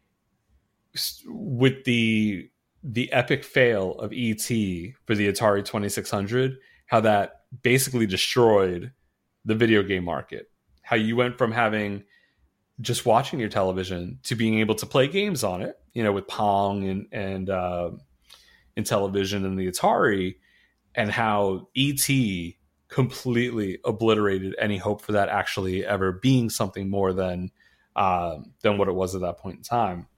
with the the epic fail of E T for the Atari twenty-six hundred, how that basically destroyed the video game market. How you went from having just watching your television to being able to play games on it, you know, with Pong and and uh, in television and the Atari, and how E T completely obliterated any hope for that actually ever being something more than uh, than what it was at that point in time.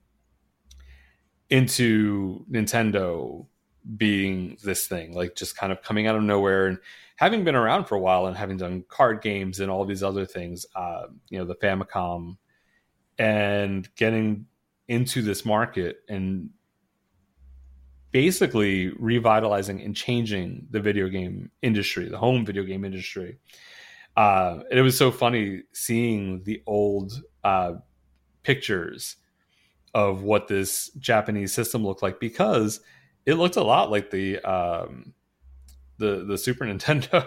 Into Nintendo being this thing, like just kind of coming out of nowhere and having been around for a while and having done card games and all these other things, uh, you know, the Famicom, and getting into this market and basically revitalizing and changing the video game industry, the home video game industry. Uh, and it was so funny seeing the old uh, pictures of what this Japanese system looked like, because it looked a lot like the um, the the Super Nintendo,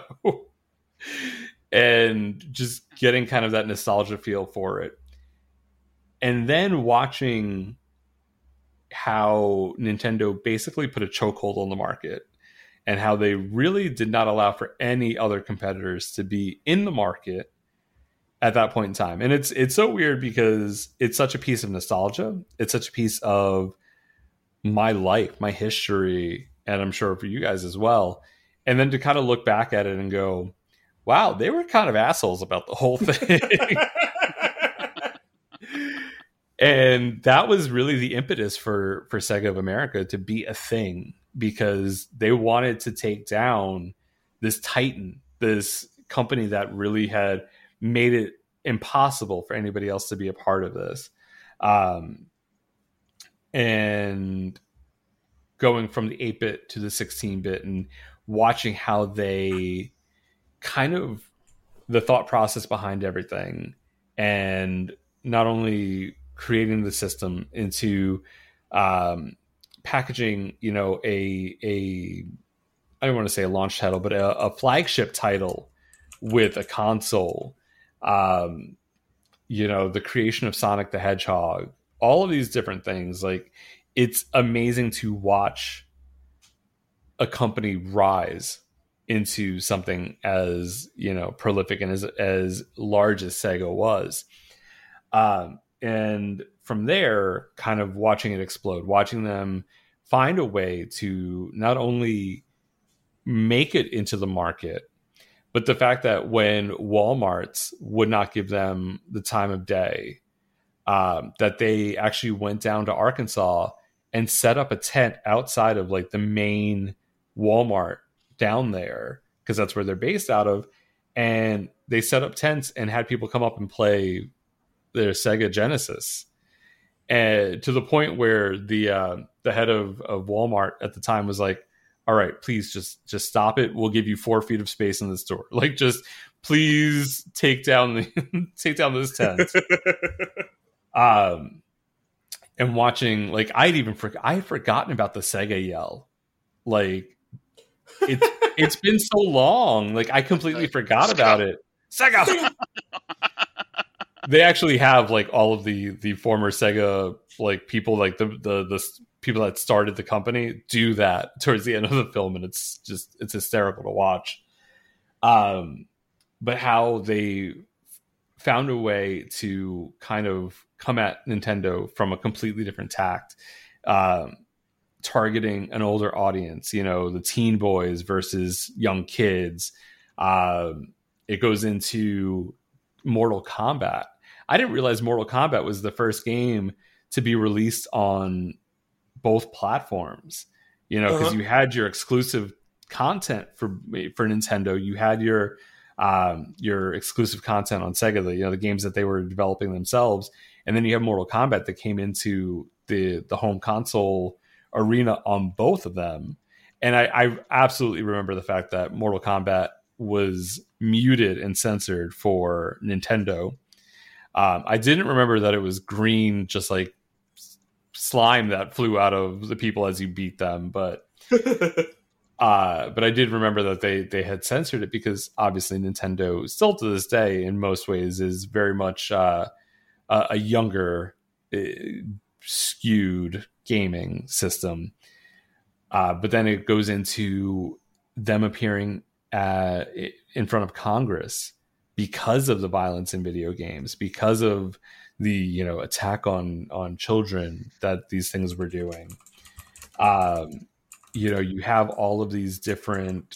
and just getting kind of that nostalgia feel for it. And then watching how Nintendo basically put a chokehold on the market, and how they really did not allow for any other competitors to be in the market at that point in time. And it's it's so weird because it's such a piece of nostalgia. It's such a piece of my life, my history, and I'm sure for you guys as well. And then to kind of look back at it and go, wow, they were kind of assholes about the whole thing. And that was really the impetus for, for Sega of America to be a thing, because they wanted to take down this titan, this company that really had made it impossible for anybody else to be a part of this. Um, and going from the eight-bit to the sixteen-bit and watching how they kind of, the thought process behind everything, and not only creating the system into um, packaging, you know, a a I don't want to say a launch title, but a, a flagship title with a console. Um, you know, the creation of Sonic the Hedgehog, all of these different things. Like, it's amazing to watch a company rise into something as, you know, prolific and as as large as Sega was. Um, And from there, kind of watching it explode, watching them find a way to not only make it into the market, but the fact that when Walmarts would not give them the time of day, um, that they actually went down to Arkansas and set up a tent outside of like the main Walmart down there, because that's where they're based out of. And they set up tents and had people come up and play their Sega Genesis, and to the point where the uh, the head of, of Walmart at the time was like, "All right, please just just stop it. We'll give you four feet of space in the store. Like, just please take down the take down this tent." um, and watching, like, I'd even for, I had forgotten about the Sega yell. Like, it's it's been so long. Like, I completely forgot about it. Sega. They actually have like all of the the former Sega like people, like the the the people that started the company, do that towards the end of the film, and it's just it's hysterical to watch. Um, but how they found a way to kind of come at Nintendo from a completely different tact, um, targeting an older audience. You know, the teen boys versus young kids. Um, it goes into Mortal Kombat. I didn't realize Mortal Kombat was the first game to be released on both platforms, you know, because uh-huh. you had your exclusive content for for Nintendo. You had your um, your exclusive content on Sega, the, you know, the games that they were developing themselves. And then you have Mortal Kombat that came into the, the home console arena on both of them. And I, I absolutely remember the fact that Mortal Kombat was muted and censored for Nintendo. Um, I didn't remember that it was green, just like slime that flew out of the people as you beat them. But uh, but I did remember that they they had censored it, because obviously Nintendo still to this day in most ways is very much uh, a, a younger uh, skewed gaming system. Uh, but then it goes into them appearing uh, in front of Congress because of the violence in video games, because of the, you know, attack on, on children that these things were doing. Um, you know, you have all of these different,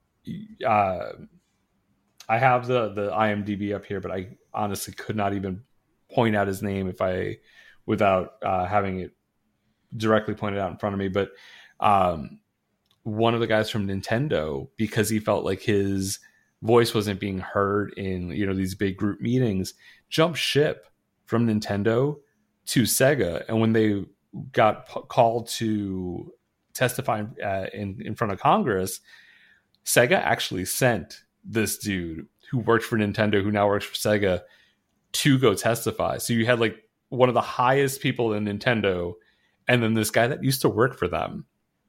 uh, I have the, the IMDb up here, but I honestly could not even point out his name if I, without uh, having it directly pointed out in front of me. But um, one of the guys from Nintendo, because he felt like his voice wasn't being heard in, you know, these big group meetings, jumped ship from Nintendo to Sega. And when they got p- called to testifying uh, in in front of Congress, Sega actually sent this dude who worked for Nintendo, who now works for Sega, to go testify. So you had like one of the highest people in Nintendo, and then this guy that used to work for them,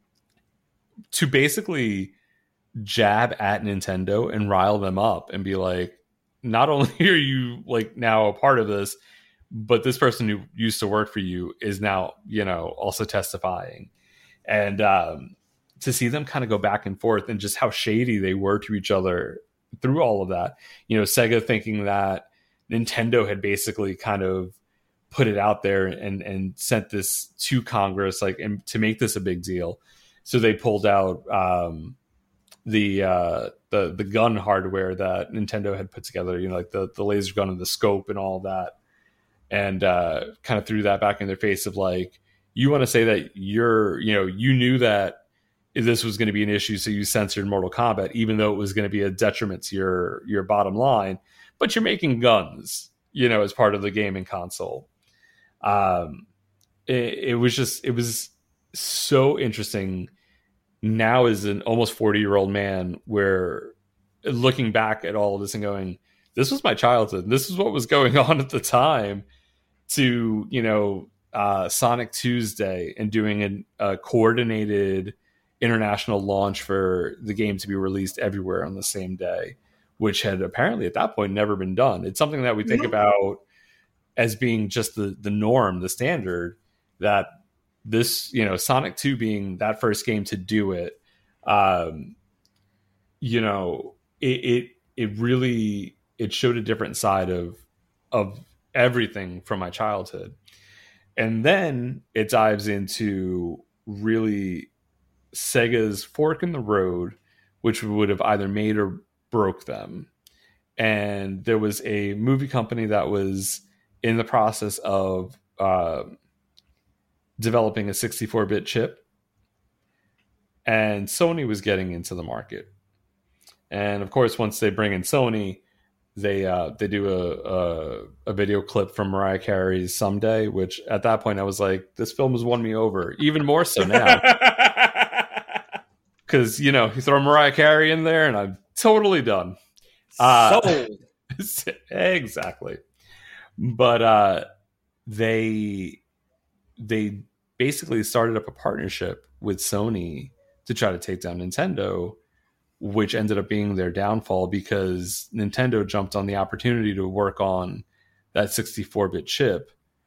to basically jab at Nintendo and rile them up and be like, not only are you like now a part of this, but this person who used to work for you is now, you know, also testifying. And um, to see them kind of go back and forth and just how shady they were to each other through all of that, you know, Sega thinking that Nintendo had basically kind of put it out there and, and sent this to Congress, like, and to make this a big deal. So they pulled out um, the, uh, the, the gun hardware that Nintendo had put together, you know, like the, the laser gun and the scope and all that. And uh, kind of threw that back in their face of like, you want to say that you're, you know, you knew that this was going to be an issue, so you censored Mortal Kombat, even though it was going to be a detriment to your, your bottom line, but you're making guns, you know, as part of the gaming console. Um, it, it was just, it was so interesting now as an almost forty year old man, where looking back at all of this and going, this was my childhood. This is what was going on at the time, to, you know, uh, Sonic Tuesday and doing an, a coordinated international launch for the game to be released everywhere on the same day, which had apparently at that point never been done. It's something that we think about as being just the, the norm, the standard, that this, you know, Sonic two being that first game to do it, um, you know, it, it, it really, it showed a different side of, of everything from my childhood. And then it dives into really Sega's fork in the road, which would have either made or broke them. And there was a movie company that was in the process of uh, developing a sixty-four bit chip, and Sony was getting into the market. And of course, once they bring in Sony, they uh, they do a, a a video clip from Mariah Carey's "Someday," which at that point I was like, this film has won me over, even more so now. Because, you know, you throw Mariah Carey in there and I'm totally done. Uh, Sold. Exactly. But uh, they they basically started up a partnership with Sony to try to take down Nintendo, which ended up being their downfall, because Nintendo jumped on the opportunity to work on that sixty-four bit chip.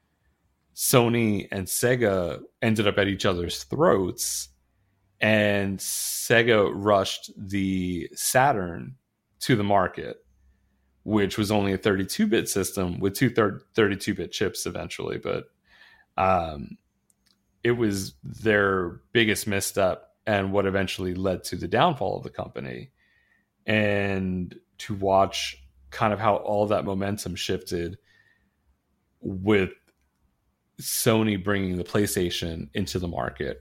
Sony and Sega ended up at each other's throats, and Sega rushed the Saturn to the market, which was only a thirty-two bit system with two thirty-two bit chips eventually. But um, it was their biggest misstep and what eventually led to the downfall of the company. And to watch kind of how all that momentum shifted with Sony bringing the PlayStation into the market.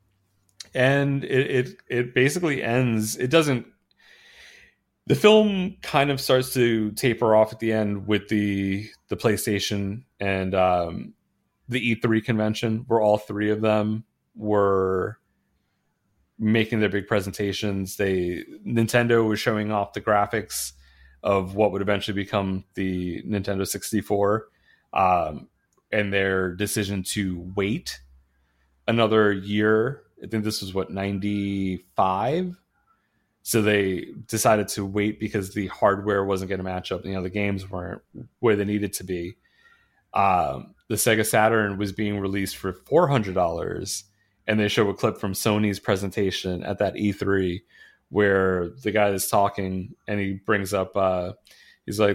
And it, it, it basically ends, it doesn't, the film kind of starts to taper off at the end with the, the PlayStation and um, the E three convention, where all three of them were making their big presentations. They Nintendo was showing off the graphics of what would eventually become the Nintendo sixty-four, um, and their decision to wait another year. I think this was what, ninety-five. So they decided to wait because the hardware wasn't going to match up. You know, the games weren't where they needed to be. Um, the Sega Saturn was being released for four hundred dollars. And they show a clip from Sony's presentation at that E three where the guy is talking and he brings up, uh, he's like,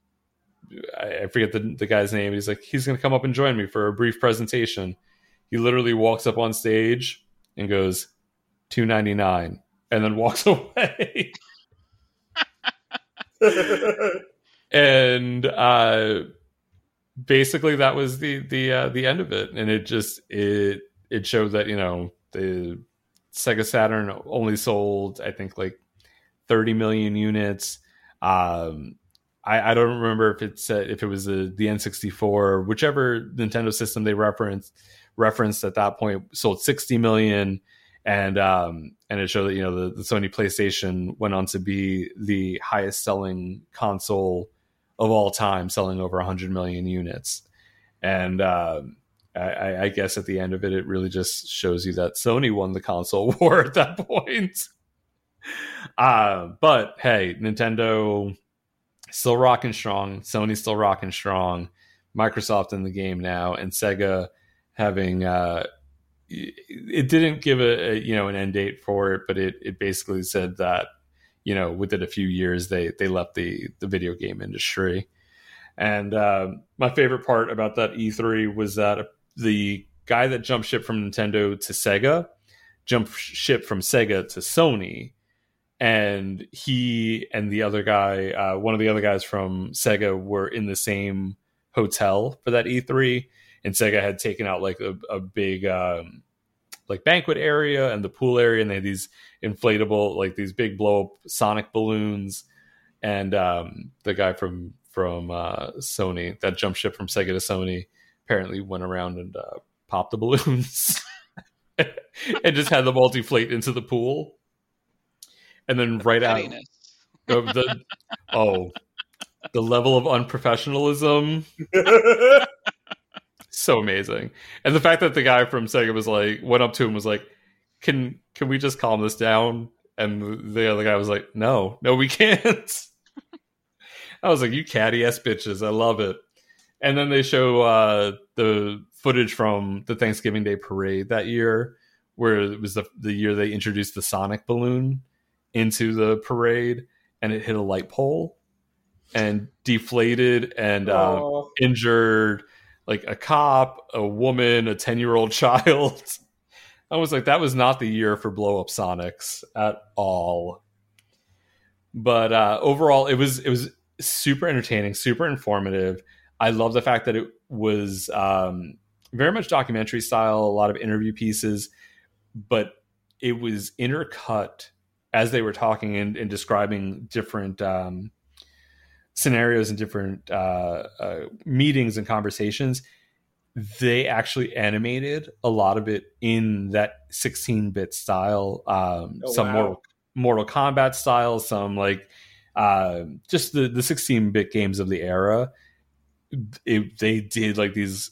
I forget the, the guy's name. He's like, he's going to come up and join me for a brief presentation. He literally walks up on stage and goes, two ninety-nine, and then walks away. And uh, basically that was the the uh, the end of it. And it just it it showed that, you know, the Sega Saturn only sold, I think, like thirty million units. Um, I, I don't remember if it's uh, if it was the the N sixty-four, whichever Nintendo system they referenced referenced at that point sold sixty million, and um, and it showed that you know the, the Sony PlayStation went on to be the highest selling console of all time, selling over one hundred million units. And uh, I, I guess at the end of it, it really just shows you that Sony won the console war at that point. Uh, but hey, Nintendo still rocking strong. Sony's still rocking strong. Microsoft in the game now, and Sega having uh, it didn't give a, a you know an end date for it, but it it basically said that you know within a few years they they left the the video game industry. And uh, my favorite part about that E three was that the guy that jumped ship from Nintendo to Sega jumped ship from Sega to Sony. And he and the other guy, uh, one of the other guys from Sega, were in the same hotel for that E three. And Sega had taken out like a, a big um, like banquet area and the pool area. And they had these inflatable, like these big blow up Sonic balloons. And um, the guy from from uh, Sony that jumped ship from Sega to Sony apparently went around and uh, popped the balloons and just had them all deflate into the pool. And then right out of the oh, the level of unprofessionalism, so amazing. And the fact that the guy from Sega was like went up to him was like, "Can can we just calm this down?" And the other guy was like, "No, no, we can't." I was like, "You catty ass bitches, I love it." And then they show uh, the footage from the Thanksgiving Day parade that year, where it was the the year they introduced the Sonic balloon into the parade, and it hit a light pole and deflated and uh, injured like a cop, a woman, a ten-year-old child. I was like, that was not the year for blow up Sonics at all. But uh, overall, it was it was super entertaining, super informative. I love the fact that it was um, very much documentary style, a lot of interview pieces, but it was intercut as they were talking and, and describing different um, scenarios and different uh, uh, meetings and conversations. They actually animated a lot of it in that sixteen-bit style, um, oh, some wow. Mortal, Mortal Kombat style, some like uh, just the, the sixteen-bit games of the era. It, they did like these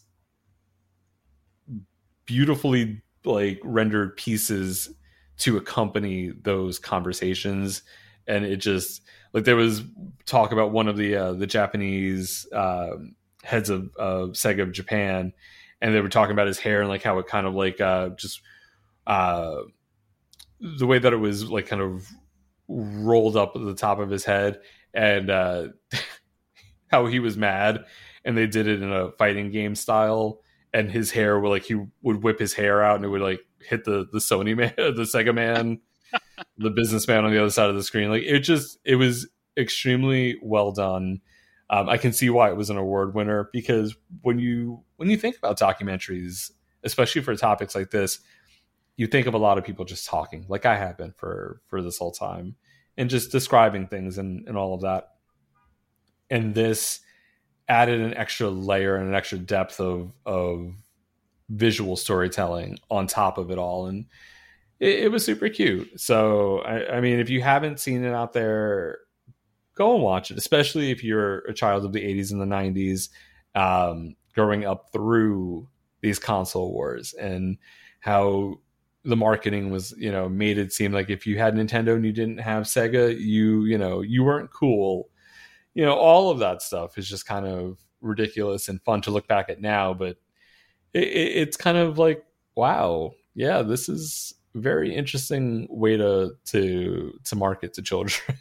beautifully like rendered pieces to accompany those conversations, and it just like there was talk about one of the uh, the Japanese uh, heads of uh, Sega of Japan, and they were talking about his hair and like how it kind of like uh, just uh, the way that it was like kind of rolled up at the top of his head, and uh, how he was mad, and they did it in a fighting game style, and his hair would like he would whip his hair out and it would like hit the the Sony man, the Sega man, the businessman on the other side of the screen. Like it just, it was extremely well done. Um, I can see why it was an award winner, because when you when you think about documentaries, especially for topics like this, you think of a lot of people just talking, like I have been for for this whole time, and just describing things and, and all of that. And this added an extra layer and an extra depth of of visual storytelling on top of it all, and it, it was super cute. So I, I mean, if you haven't seen it out there, go and watch it, especially if you're a child of the eighties and the nineties, um, growing up through these console wars, and how the marketing was, you know, made it seem like if you had Nintendo and you didn't have Sega, you you know you weren't cool. You know, all of that stuff is just kind of ridiculous and fun to look back at now, but it, it, it's kind of like, wow, yeah, this is a very interesting way to to to market to children.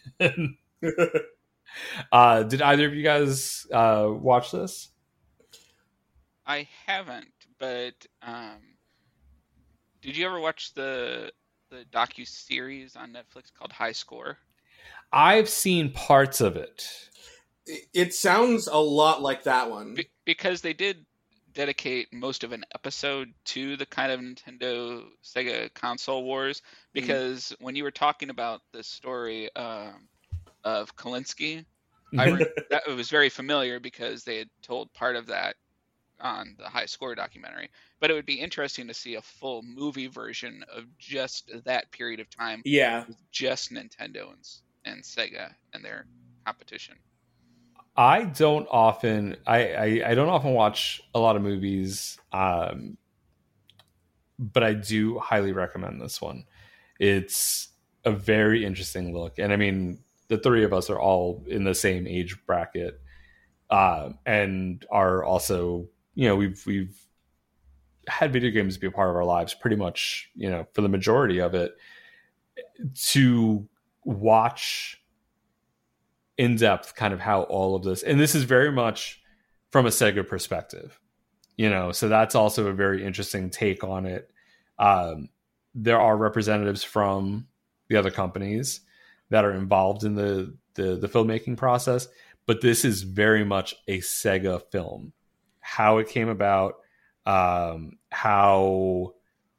uh, did either of you guys uh, watch this? I haven't, but um, did you ever watch the the docu-series on Netflix called High Score? I've seen parts of it. It sounds a lot like that one. Be- because they did dedicate most of an episode to the kind of Nintendo Sega console wars, because mm. when you were talking about the story um, of Kalinsky, I re- that it was very familiar because they had told part of that on the High Score documentary. But it would be interesting to see a full movie version of just that period of time. Yeah. With just Nintendo and, and Sega and their competition. I don't often I, I, I don't often watch a lot of movies, um, but I do highly recommend this one. It's a very interesting look. And I mean, the three of us are all in the same age bracket, uh, and are also, you know, we've we've had video games be a part of our lives pretty much, you know, for the majority of it. To watch in depth kind of how all of this, and this is very much from a Sega perspective, you know, so that's also a very interesting take on it. Um, there are representatives from the other companies that are involved in the, the, the filmmaking process, but this is very much a Sega film. How it came about, um, how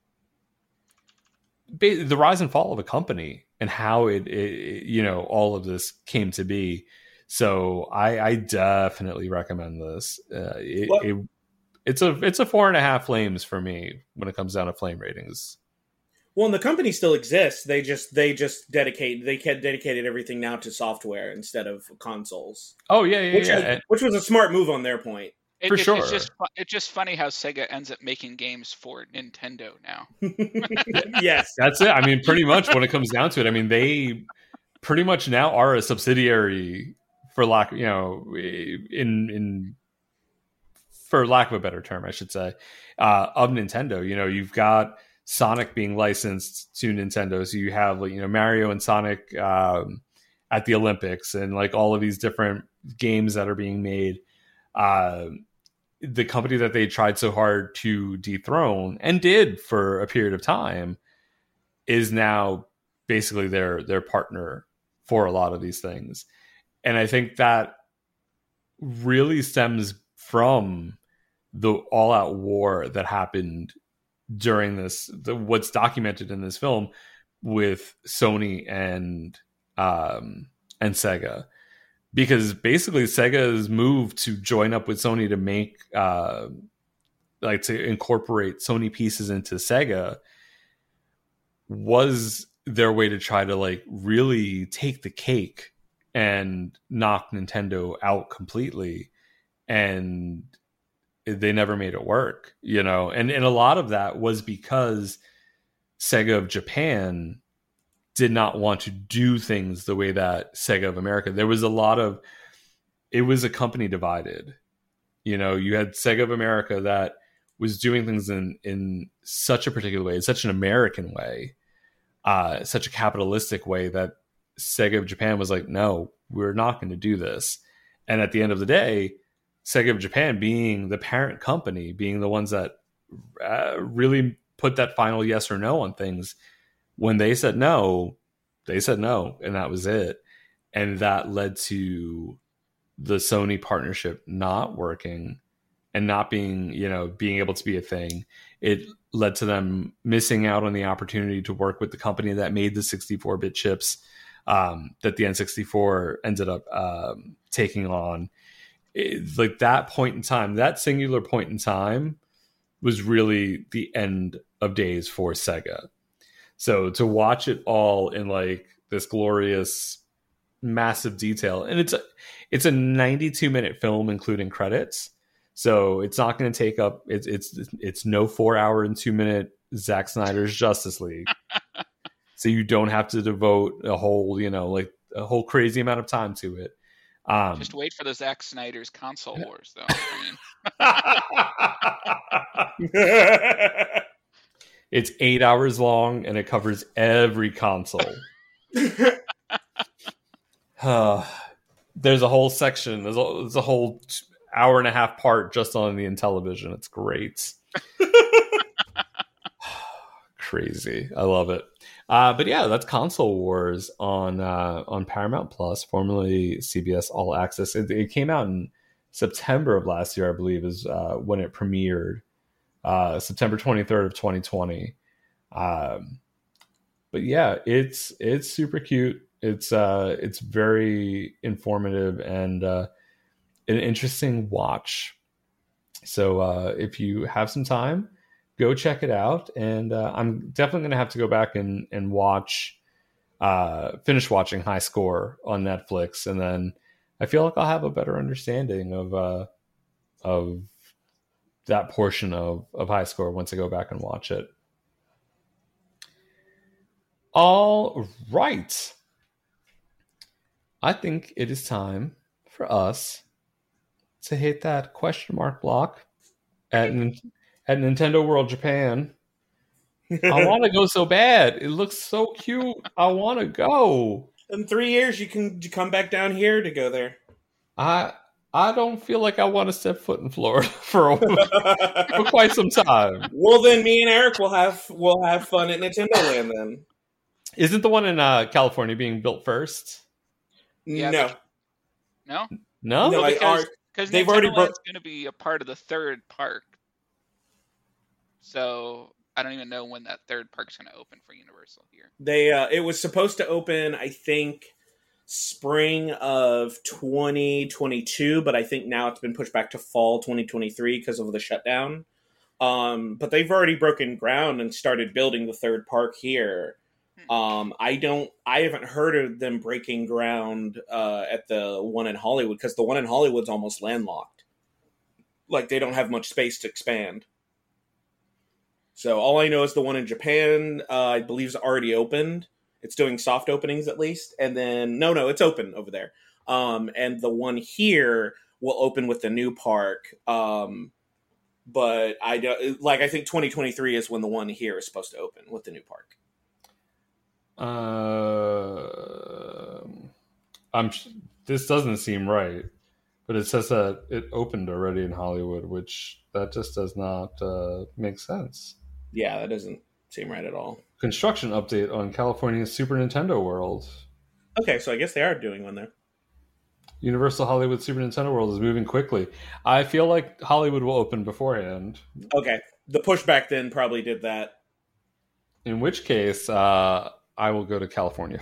the rise and fall of a company, and how it, it, you know, all of this came to be. So I, I definitely recommend this. Uh, it, it, it's a it's a four and a half flames for me when it comes down to flame ratings. Well, and the company still exists. They just they just dedicate they kept dedicated everything now to software instead of consoles. Oh yeah, yeah, which yeah. Was, which was a smart move on their point. It, for it, sure. It's just it's just funny how Sega ends up making games for Nintendo now. Yes, that's it. I mean, pretty much when it comes down to it, I mean, they pretty much now are a subsidiary, for lack, you know, in in for lack of a better term, I should say, uh, of Nintendo. You know, you've got Sonic being licensed to Nintendo, so you have, like, you know, Mario and Sonic um, at the Olympics, and like all of these different games that are being made. Uh, the company that they tried so hard to dethrone, and did for a period of time, is now basically their their partner for a lot of these things. And I think that really stems from the all-out war that happened during this, the, what's documented in this film, with Sony and um, and Sega. Because basically Sega's move to join up with Sony to make, uh, like to incorporate Sony pieces into Sega, was their way to try to like really take the cake and knock Nintendo out completely. And they never made it work, you know? And, and a lot of that was because Sega of Japan did not want to do things the way that Sega of America. There was a lot of, it was a company divided. You know, you had Sega of America that was doing things in, in such a particular way, in such an American way, uh, such a capitalistic way, that Sega of Japan was like, no, we're not going to do this. And at the end of the day, Sega of Japan, being the parent company, being the ones that uh, really put that final yes or no on things, when they said no, they said no, and that was it. And that led to the Sony partnership not working and not being, you know, being able to be a thing. It led to them missing out on the opportunity to work with the company that made the sixty-four bit chips, um, that the N sixty-four ended up um, taking on. It, like that point in time, that singular point in time was really the end of days for Sega. So to watch it all in like this glorious, massive detail, and it's a, it's a ninety-two minute film, including credits. So it's not going to take up, it's, it's, it's no four hour and two minute Zack Snyder's Justice League. So you don't have to devote a whole, you know, like a whole crazy amount of time to it. Um, Just wait for the Zack Snyder's console wars, though. I mean. It's eight hours long, and it covers every console. uh, there's a whole section. There's a, there's a whole hour and a half part just on the Intellivision. It's great. Crazy. I love it. Uh, but yeah, that's Console Wars on uh, on Paramount Plus, formerly C B S All Access. It, it came out in September of last year, I believe, is uh, when it premiered. Uh, September twenty-third of twenty twenty. Um, but yeah, it's it's super cute. It's uh, it's very informative and uh, an interesting watch. So uh, if you have some time, go check it out. And uh, I'm definitely going to have to go back and, and watch, uh, finish watching High Score on Netflix. And then I feel like I'll have a better understanding of uh, of that portion of, of High Score once I go back and watch it. All right. I think it is time for us to hit that question mark block at at Nintendo World Japan. I want to go so bad. It looks so cute. I want to go. In three years, you can come back down here to go there. I I don't feel like I want to step foot in Florida for, a, for quite some time. Well, then me and Eric will have will have fun at Nintendo Land then. Isn't the one in uh, California being built first? Yeah, no. but- no? No? No, I- because our- because they've Nintendo already Land's bro- going to be a part of the third park. So I don't even know when that third park's going to open for Universal here. They uh, it was supposed to open, I think, spring of twenty twenty-two, but I think now it's been pushed back to fall twenty twenty-three because of the shutdown. Um, but they've already broken ground and started building the third park here. Um, I don't, I haven't heard of them breaking ground uh, at the one in Hollywood because the one in Hollywood's almost landlocked. Like they don't have much space to expand. So all I know is the one in Japan, uh, I believe, is already opened. It's doing soft openings at least, and then no, no, it's open over there. Um, and the one here will open with the new park. Um, but I don't like. I think twenty twenty-three is when the one here is supposed to open with the new park. Uh, I'm. This doesn't seem right, but it says that it opened already in Hollywood, which that just does not uh, make sense. Yeah, that doesn't seem right at all. Construction update on California's Super Nintendo World. Okay, so I guess they are doing one there. Universal Hollywood Super Nintendo World is moving quickly. I feel like Hollywood will open beforehand. Okay, the pushback then probably did that. In which case, uh, I will go to California.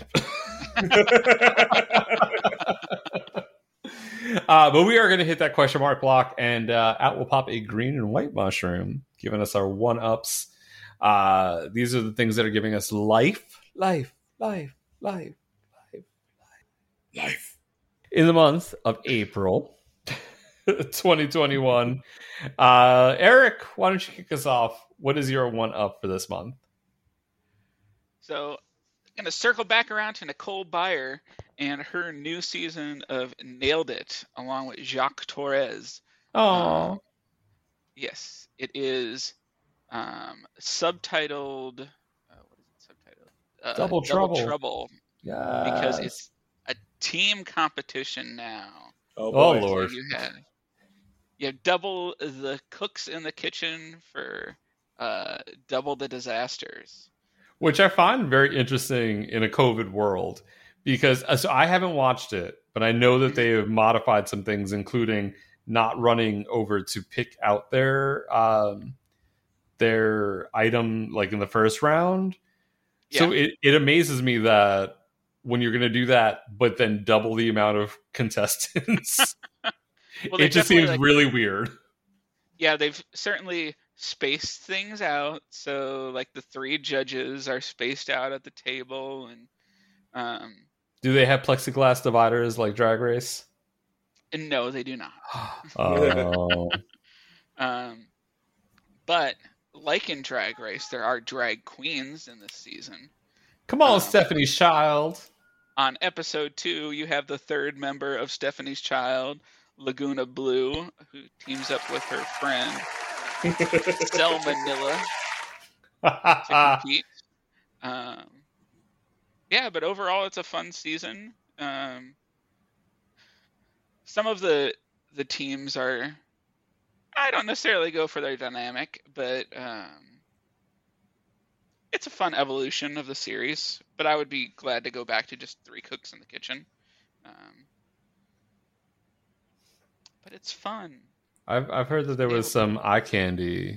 uh, but we are going to hit that question mark block, and uh, out will pop a green and white mushroom, giving us our one-ups. Uh, these are the things that are giving us life, life, life, life, life, life, life. In the month of April twenty twenty-one. Uh, Eric, why don't you kick us off? What is your one-up for this month? So I'm going to circle back around to Nicole Byer and her new season of Nailed It, along with Jacques Torres. Oh, um, yes, it is um, subtitled. Uh, what is it subtitled? Uh, Double Trouble. Trouble. Yes. Because it's a team competition now. Oh, Oh, boy. Lord. So you have you have double the cooks in the kitchen for uh, double the disasters. Which I find very interesting in a COVID world, because uh, so I haven't watched it, but I know that they have modified some things, including not running over to pick out their um, their item like in the first round. So Yeah. it, it amazes me that when you're going to do that, but then double the amount of contestants, Well, they it just definitely, seems like- really weird. Yeah, they've certainly spaced things out. So, like, the three judges are spaced out at the table, and um, Do they have plexiglass dividers like Drag Race? and no, they do not. Oh. Um, but like in Drag Race, there are drag queens in this season. Come on, Um, Stephanie's Child. On episode two, you have the third member of Stephanie's Child, Laguna Blue, who teams up with her friend Selma Nilla to compete. Um, yeah, but overall, it's a fun season. Um, some of the the teams are, I don't necessarily go for their dynamic, but um, it's a fun evolution of the series. But I would be glad to go back to just three cooks in the kitchen. Um, but it's fun. I've I've heard that there was some eye candy.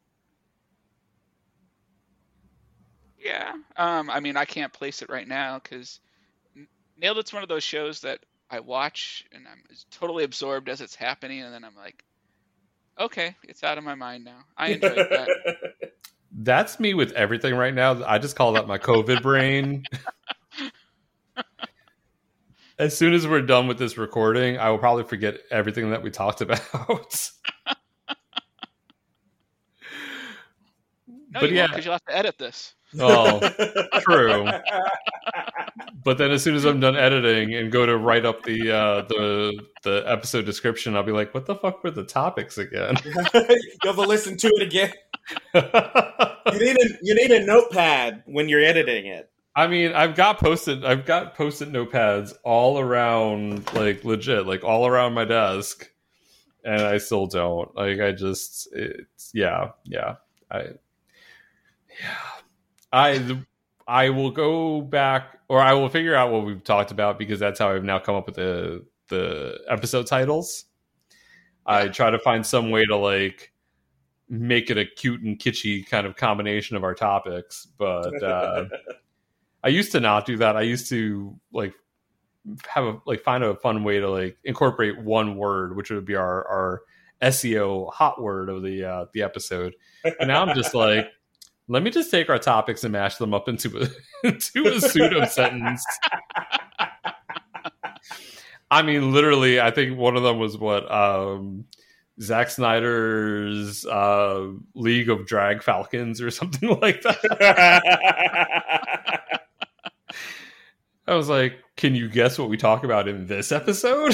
Yeah. Um, I mean, I can't place it right now because Nailed It's one of those shows that I watch and I'm totally absorbed as it's happening, and then I'm like, Okay, it's out of my mind now. I enjoyed that. That's me with everything right now. I just call that my COVID brain. As soon as we're done with this recording, I will probably forget everything that we talked about. No, but you yeah, because you'll have to edit this. Oh, true. But then, as soon as I'm done editing and go to write up the uh, the the episode description, I'll be like, "What the fuck were the topics again?" You have to listen to it again. you need a you need a notepad when you're editing it. I mean, I've got post-it, I've got post-it notepads all around, like legit, like all around my desk, and I still don't. Like, I just, it's yeah, yeah, I, yeah, I, I will go back, or I will figure out what we've talked about because that's how I've now come up with the the episode titles. I try to find some way to like make it a cute and kitschy kind of combination of our topics, but. uh I used to not do that. I used to like have a like find a fun way to like incorporate one word, which would be our our S E O hot word of the uh, the episode. And now I'm just like, let me just take our topics and mash them up into a into a pseudo sentence. I mean, literally, I think one of them was what um, Zack Snyder's uh, League of Drag Falcons or something like that. I was like, can you guess what we talk about in this episode?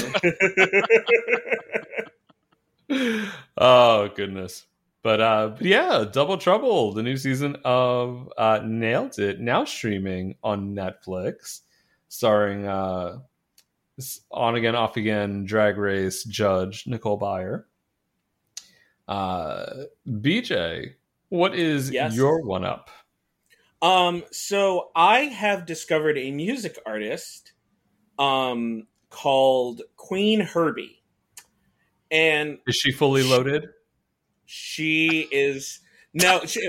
Oh, goodness. But, uh, but yeah, Double Trouble, the new season of uh, Nailed It, now streaming on Netflix, starring uh, on again, off again Drag Race judge Nicole Byer. Uh, B J, what is Yes. your one-up? Um, so I have discovered a music artist um, called Queen Herbie. And is she fully she, loaded? She is no she,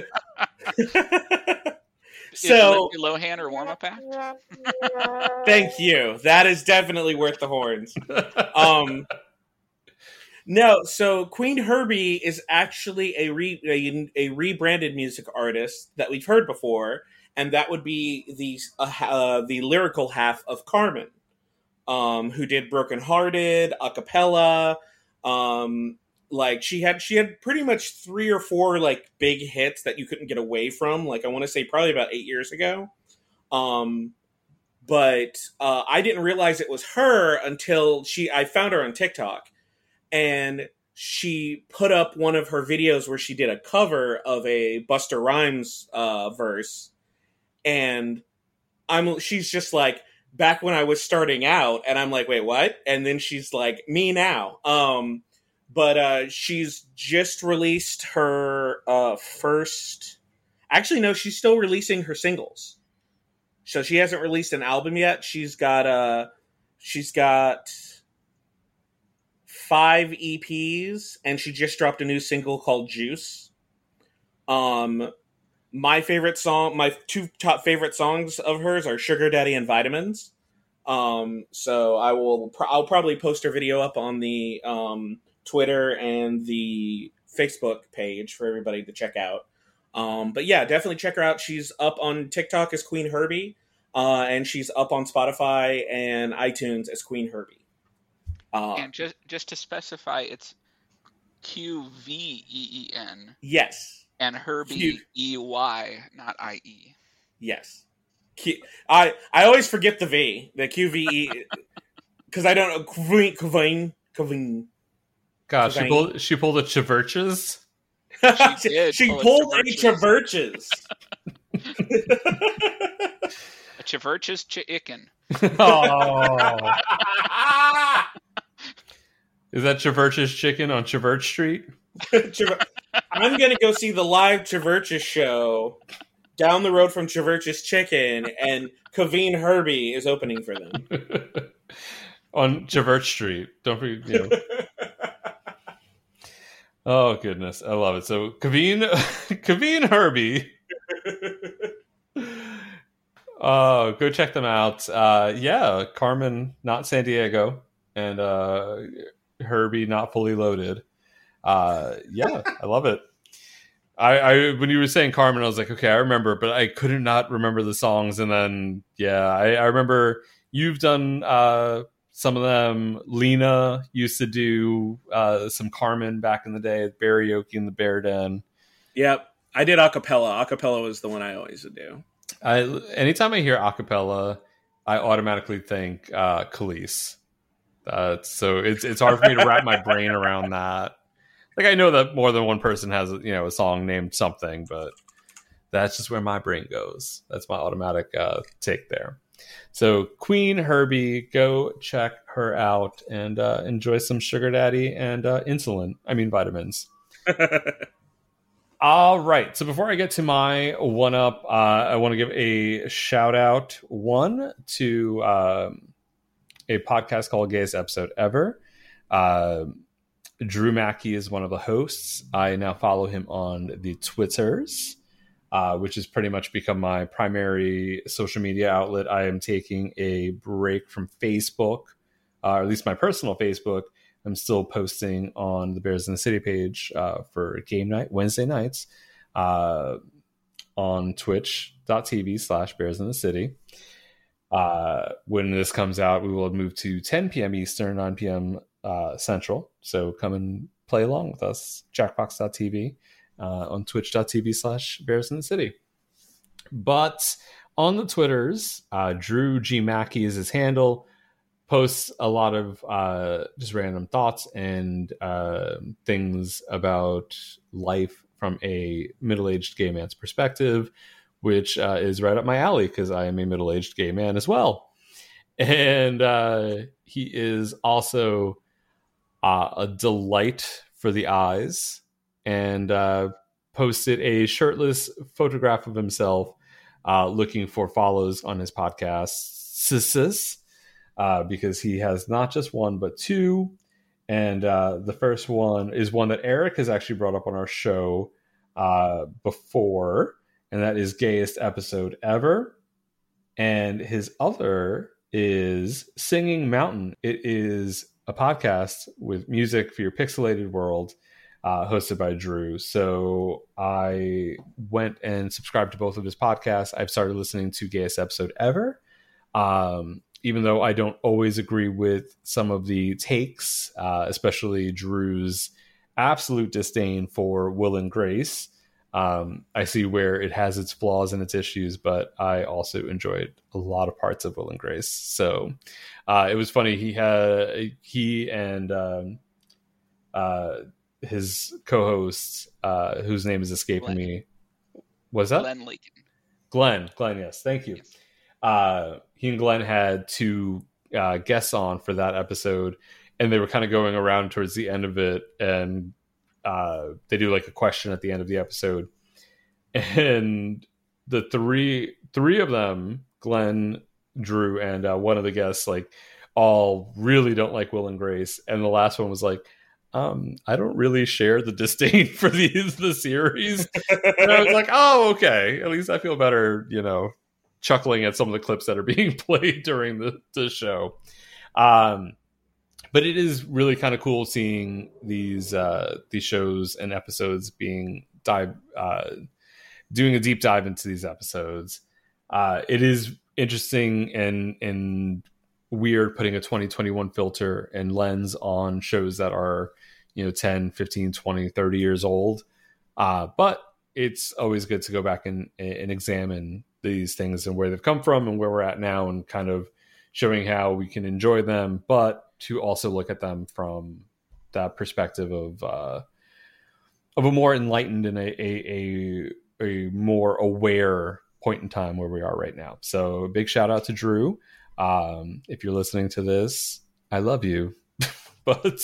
Is so Lindsay Lohan or warm up act? Thank you. That is definitely worth the horns. Um No, so Queen Herbie is actually a, re, a a rebranded music artist that we've heard before, and that would be the uh, uh, the lyrical half of Carmen, um, who did Broken Hearted, a cappella. Um, like she had she had pretty much three or four like big hits that you couldn't get away from. Like I want to say probably about eight years ago. Um, but uh, I didn't realize it was her until she I found her on TikTok. And she put up one of her videos where she did a cover of a Busta Rhymes uh, verse, and I'm she's just like, back when I was starting out, and I'm like, wait, what? And then she's like, me now. Um, but uh, she's just released her uh, first. Actually, no, she's still releasing her singles. So she hasn't released an album yet. She's got uh, she's got. five E Ps, and she just dropped a new single called Juice. Um, my favorite song, my two top favorite songs of hers are Sugar Daddy and Vitamins. Um, so I will, I'll probably post her video up on the um, Twitter and the Facebook page for everybody to check out. Um, but yeah, definitely check her out. She's up on TikTok as Queen Herbie, uh, and she's up on Spotify and iTunes as Queen Herbie. Uh, and just just to specify, it's Q V E E N. Yes. And Herbie E Y, not I E. Yes. Q, I I always forget the V, the Q V E, because I don't know. Queen, Queen, Queen. God, she pulled she pulled a Chiverches. She did. She pull pulled a a Chiverches. A Chiverches chicken. Oh. Is that Chiverches Chicken on Chiverch Street? I'm going to go see the live Chiverches show down the road from Chiverches Chicken, and Kaveen Herbie is opening for them. On Chiverch Street. Don't forget, you know. Oh, goodness. I love it. So, Kaveen, Kaveen Herbie. Oh, go check them out. Uh, yeah, Carmen, not San Diego, and uh, Herbie, not fully loaded. Uh, yeah, I love it. I, I when you were saying Carmen, I was like, okay, I remember, but I couldn't not remember the songs. And then, yeah, I, I remember you've done uh, some of them. Lena used to do uh, some Carmen back in the day, Barioki and the Bear Den. Yep, I did acapella. Acapella was the one I always would do. I anytime I hear acapella, I automatically think uh, Khalees. Uh, so it's it's hard for me to wrap my brain around that. Like, I know that more than one person has, you know, a song named something, but that's just where my brain goes. That's my automatic uh, take there. So Queen Herbie, go check her out and uh, enjoy some sugar daddy and uh, insulin. I mean, vitamins. All right. So before I get to my one up, uh, I want to give a shout out one to um, a podcast called Gayest Episode Ever. Uh, Drew Mackey is one of the hosts. I now follow him on the Twitters, uh, which has pretty much become my primary social media outlet. I am taking a break from Facebook, uh, or at least my personal Facebook. I'm still posting on the Bears in the City page uh, for game night, Wednesday nights, uh, on twitch.tv slash Bears in the City. Uh, when this comes out, we will have moved to ten p.m. Eastern, nine p.m. Uh, Central. So come and play along with us. Jackbox dot t v uh, on twitch.tv slash Bears in the City. But on the Twitters, uh, Drew G. Mackey is his handle. Posts a lot of uh, just random thoughts and uh, things about life from a middle-aged gay man's perspective, which uh, is right up my alley because I am a middle-aged gay man as well. And uh, he is also uh, a delight for the eyes, and uh, posted a shirtless photograph of himself uh, looking for follows on his podcast, Sissis, uh, because he has not just one, but two. And uh, the first one is one that Eric has actually brought up on our show uh, before, and that is Gayest Episode Ever. And his other is Singing Mountain. It is a podcast with music for your pixelated world, uh, hosted by Drew. So I went and subscribed to both of his podcasts. I've started listening to Gayest Episode Ever, um, even though I don't always agree with some of the takes, uh, especially Drew's absolute disdain for Will and Grace. Um, I see where it has its flaws and its issues, but I also enjoyed a lot of parts of Will and Grace. So uh, it was funny. He had he and um, uh, his co-host, uh, whose name is escaping Glenn. me. Was that Glenn Lakin? Glenn? Glenn, yes, thank you. Yes. Uh, he and Glenn had two uh, guests on for that episode, and they were kind of going around towards the end of it, and Uh, they do like a question at the end of the episode, and the three three of them, Glenn, Drew, and uh, one of the guests, like all really don't like Will and Grace, and the last one was like, um, I don't really share the disdain for these the series. And I was like, oh, okay, at least I feel better, you know, chuckling at some of the clips that are being played during the, the show. Um, But it is really kind of cool seeing these uh, these shows and episodes being dive, uh, doing a deep dive into these episodes. Uh, it is interesting and and weird putting a twenty twenty-one filter and lens on shows that are, you know, ten, fifteen, twenty, thirty years old. Uh, but it's always good to go back and, and examine these things and where they've come from and where we're at now, and kind of showing how we can enjoy them, but to also look at them from that perspective of uh, of a more enlightened and a, a a a more aware point in time where we are right now. So a big shout out to Drew. Um, if you're listening to this, I love you. But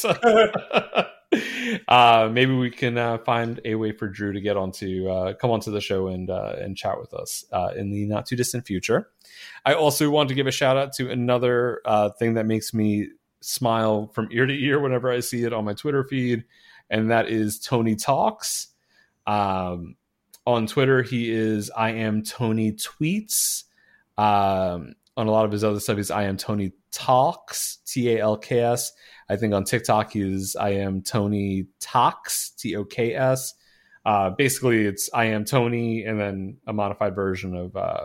uh, maybe we can uh, find a way for Drew to get onto uh, come onto the show and uh, and chat with us uh, in the not too distant future. I also want to give a shout out to another uh, thing that makes me smile from ear to ear whenever I see it on my Twitter feed, and that is Tony Talks. Um, on Twitter, he is I am Tony Tweets. Um, on a lot of his other stuff, he's I am Tony Talks, T A L K S. I think on TikTok he's I am Tony Toks, T O K S. Uh, basically, it's I am Tony and then a modified version of uh,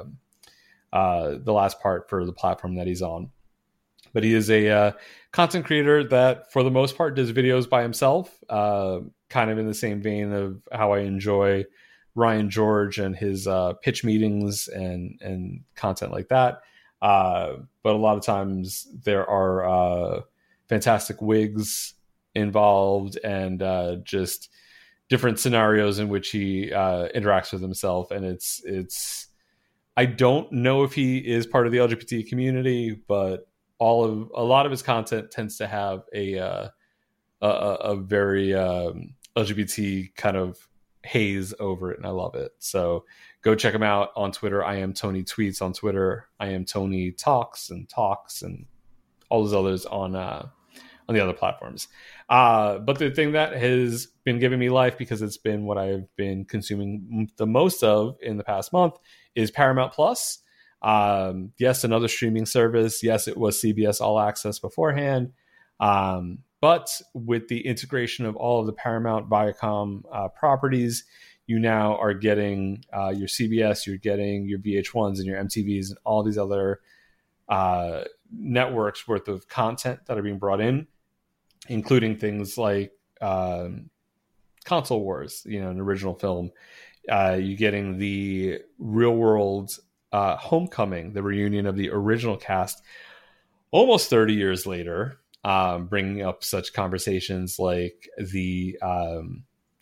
uh, the last part for the platform that he's on. But he is a uh, content creator that, for the most part, does videos by himself, uh, kind of in the same vein of how I enjoy Ryan George and his uh, pitch meetings and, and content like that. Uh, but a lot of times there are uh, fantastic wigs involved and uh, just different scenarios in which he uh, interacts with himself. And it's, it's, I don't know if he is part of the L G B T community, but all of a lot of his content tends to have a uh, a, a very um, L G B T kind of haze over it, and I love it. So go check him out on Twitter. I am Tony Tweets on Twitter. I am Tony Talks and Talks and all those others on uh, on the other platforms. Uh, but the thing that has been giving me life, because it's been what I've been consuming the most of in the past month, is Paramount Plus. Um, yes, another streaming service. Yes, it was C B S All Access beforehand. Um, but with the integration of all of the Paramount Viacom uh, properties, you now are getting uh, your C B S, you're getting your V H ones and your M T Vs and all these other uh, networks worth of content that are being brought in, including things like um, Console Wars, you know, an original film. Uh, you're getting the real world Uh, Homecoming, the reunion of the original cast almost thirty years later, um, bringing up such conversations like the um,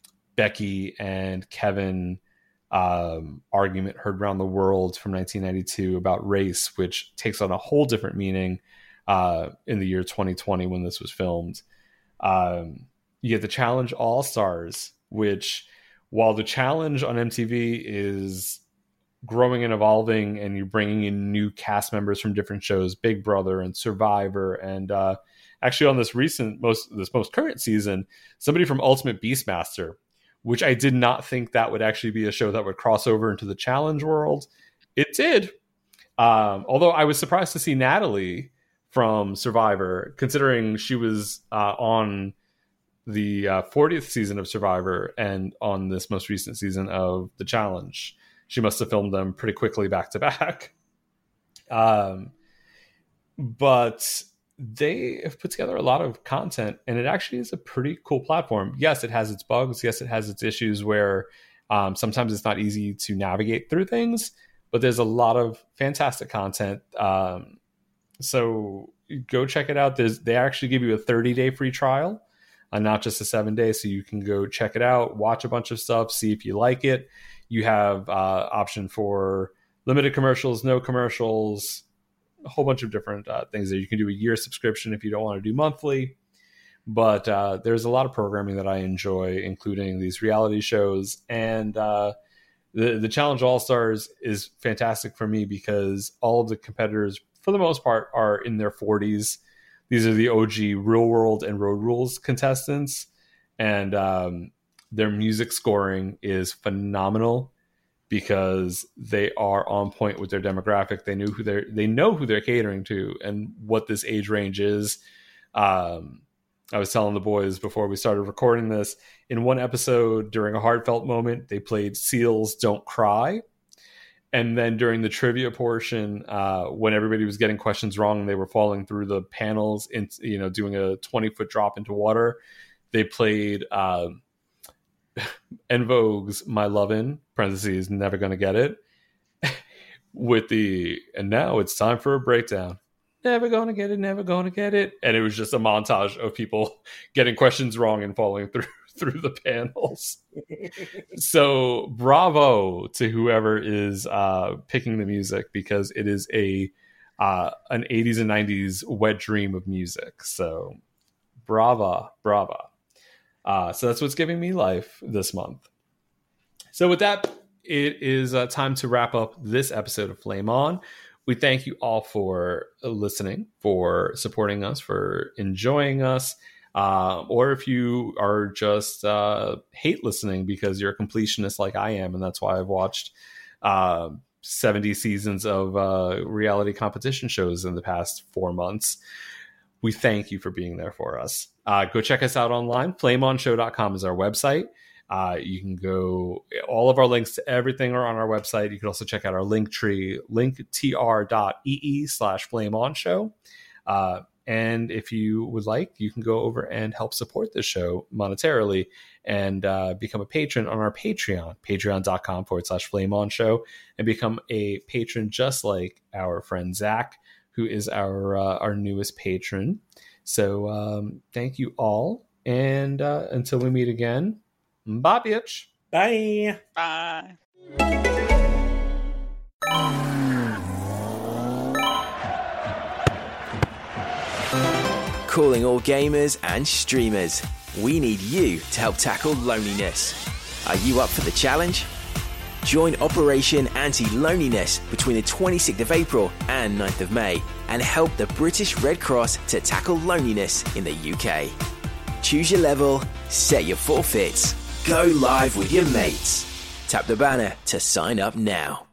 Becky and Kevin um, argument heard around the world from nineteen ninety-two about race, which takes on a whole different meaning uh, in the year twenty twenty when this was filmed. Um, you get the Challenge All-Stars, which, while the Challenge on M T V is growing and evolving, and you're bringing in new cast members from different shows, Big Brother and Survivor, and uh, actually on this recent, most this most current season, somebody from Ultimate Beastmaster, which I did not think that would actually be a show that would cross over into the Challenge world. It did. Um, although I was surprised to see Natalie from Survivor, considering she was uh, on the uh, fortieth season of Survivor and on this most recent season of the Challenge. She must have filmed them pretty quickly back to back. Um, but they have put together a lot of content, and it actually is a pretty cool platform. Yes, it has its bugs. Yes, it has its issues where um, sometimes it's not easy to navigate through things, but there's a lot of fantastic content. Um, so go check it out. There's, they actually give you a thirty-day free trial, uh, not just a seven-day, so you can go check it out, watch a bunch of stuff, see if you like it. You have uh, option for limited commercials, no commercials, a whole bunch of different uh, things there. You can do a year subscription if you don't want to do monthly. But uh, there's a lot of programming that I enjoy, including these reality shows. And uh, the, the Challenge All-Stars is fantastic for me because all of the competitors, for the most part, are in their forties. These are the O G Real World and Road Rules contestants. And um, their music scoring is phenomenal because they are on point with their demographic. They knew who they're, they know who they're catering to and what this age range is. Um, I was telling the boys before we started recording this, in one episode during a heartfelt moment, they played Seal's Don't Cry. And then during the trivia portion, uh, when everybody was getting questions wrong and they were falling through the panels, in, you know, doing a twenty foot drop into water, they played, uh, En Vogue's My Lovin', parentheses, Never Gonna Get It, with the, and now it's time for a breakdown. Never gonna get it, never gonna get it. And it was just a montage of people getting questions wrong and falling through through the panels. So bravo to whoever is uh, picking the music, because it is a uh, an eighties and nineties wet dream of music. So brava, brava. Uh, so that's what's giving me life this month. So with that, it is uh, time to wrap up this episode of Flame On. We thank you all for listening, for supporting us, for enjoying us. Uh, or if you are just uh, hate listening because you're a completionist like I am, and that's why I've watched uh, seventy seasons of uh, reality competition shows in the past four months. we thank you for being there for us. Uh, go check us out online. flame on show dot com is our website. Uh, you can go, all of our links to everything are on our website. You can also check out our link tree, linktr.ee slash flame on show. Uh, and if you would like, you can go over and help support this show monetarily and uh, become a patron on our Patreon, patreon.com forward slash flame on show, and become a patron just like our friend Zach, who is our, uh, our newest patron. So um, thank you all. And uh, until we meet again, bye, bitch. Bye. Bye. Calling all gamers and streamers. We need you to help tackle loneliness. Are you up for the challenge? Join Operation Anti-Loneliness between the twenty-sixth of April and ninth of May and help the British Red Cross to tackle loneliness in the U K. Choose your level, set your forfeits, go live with your mates. Tap the banner to sign up now.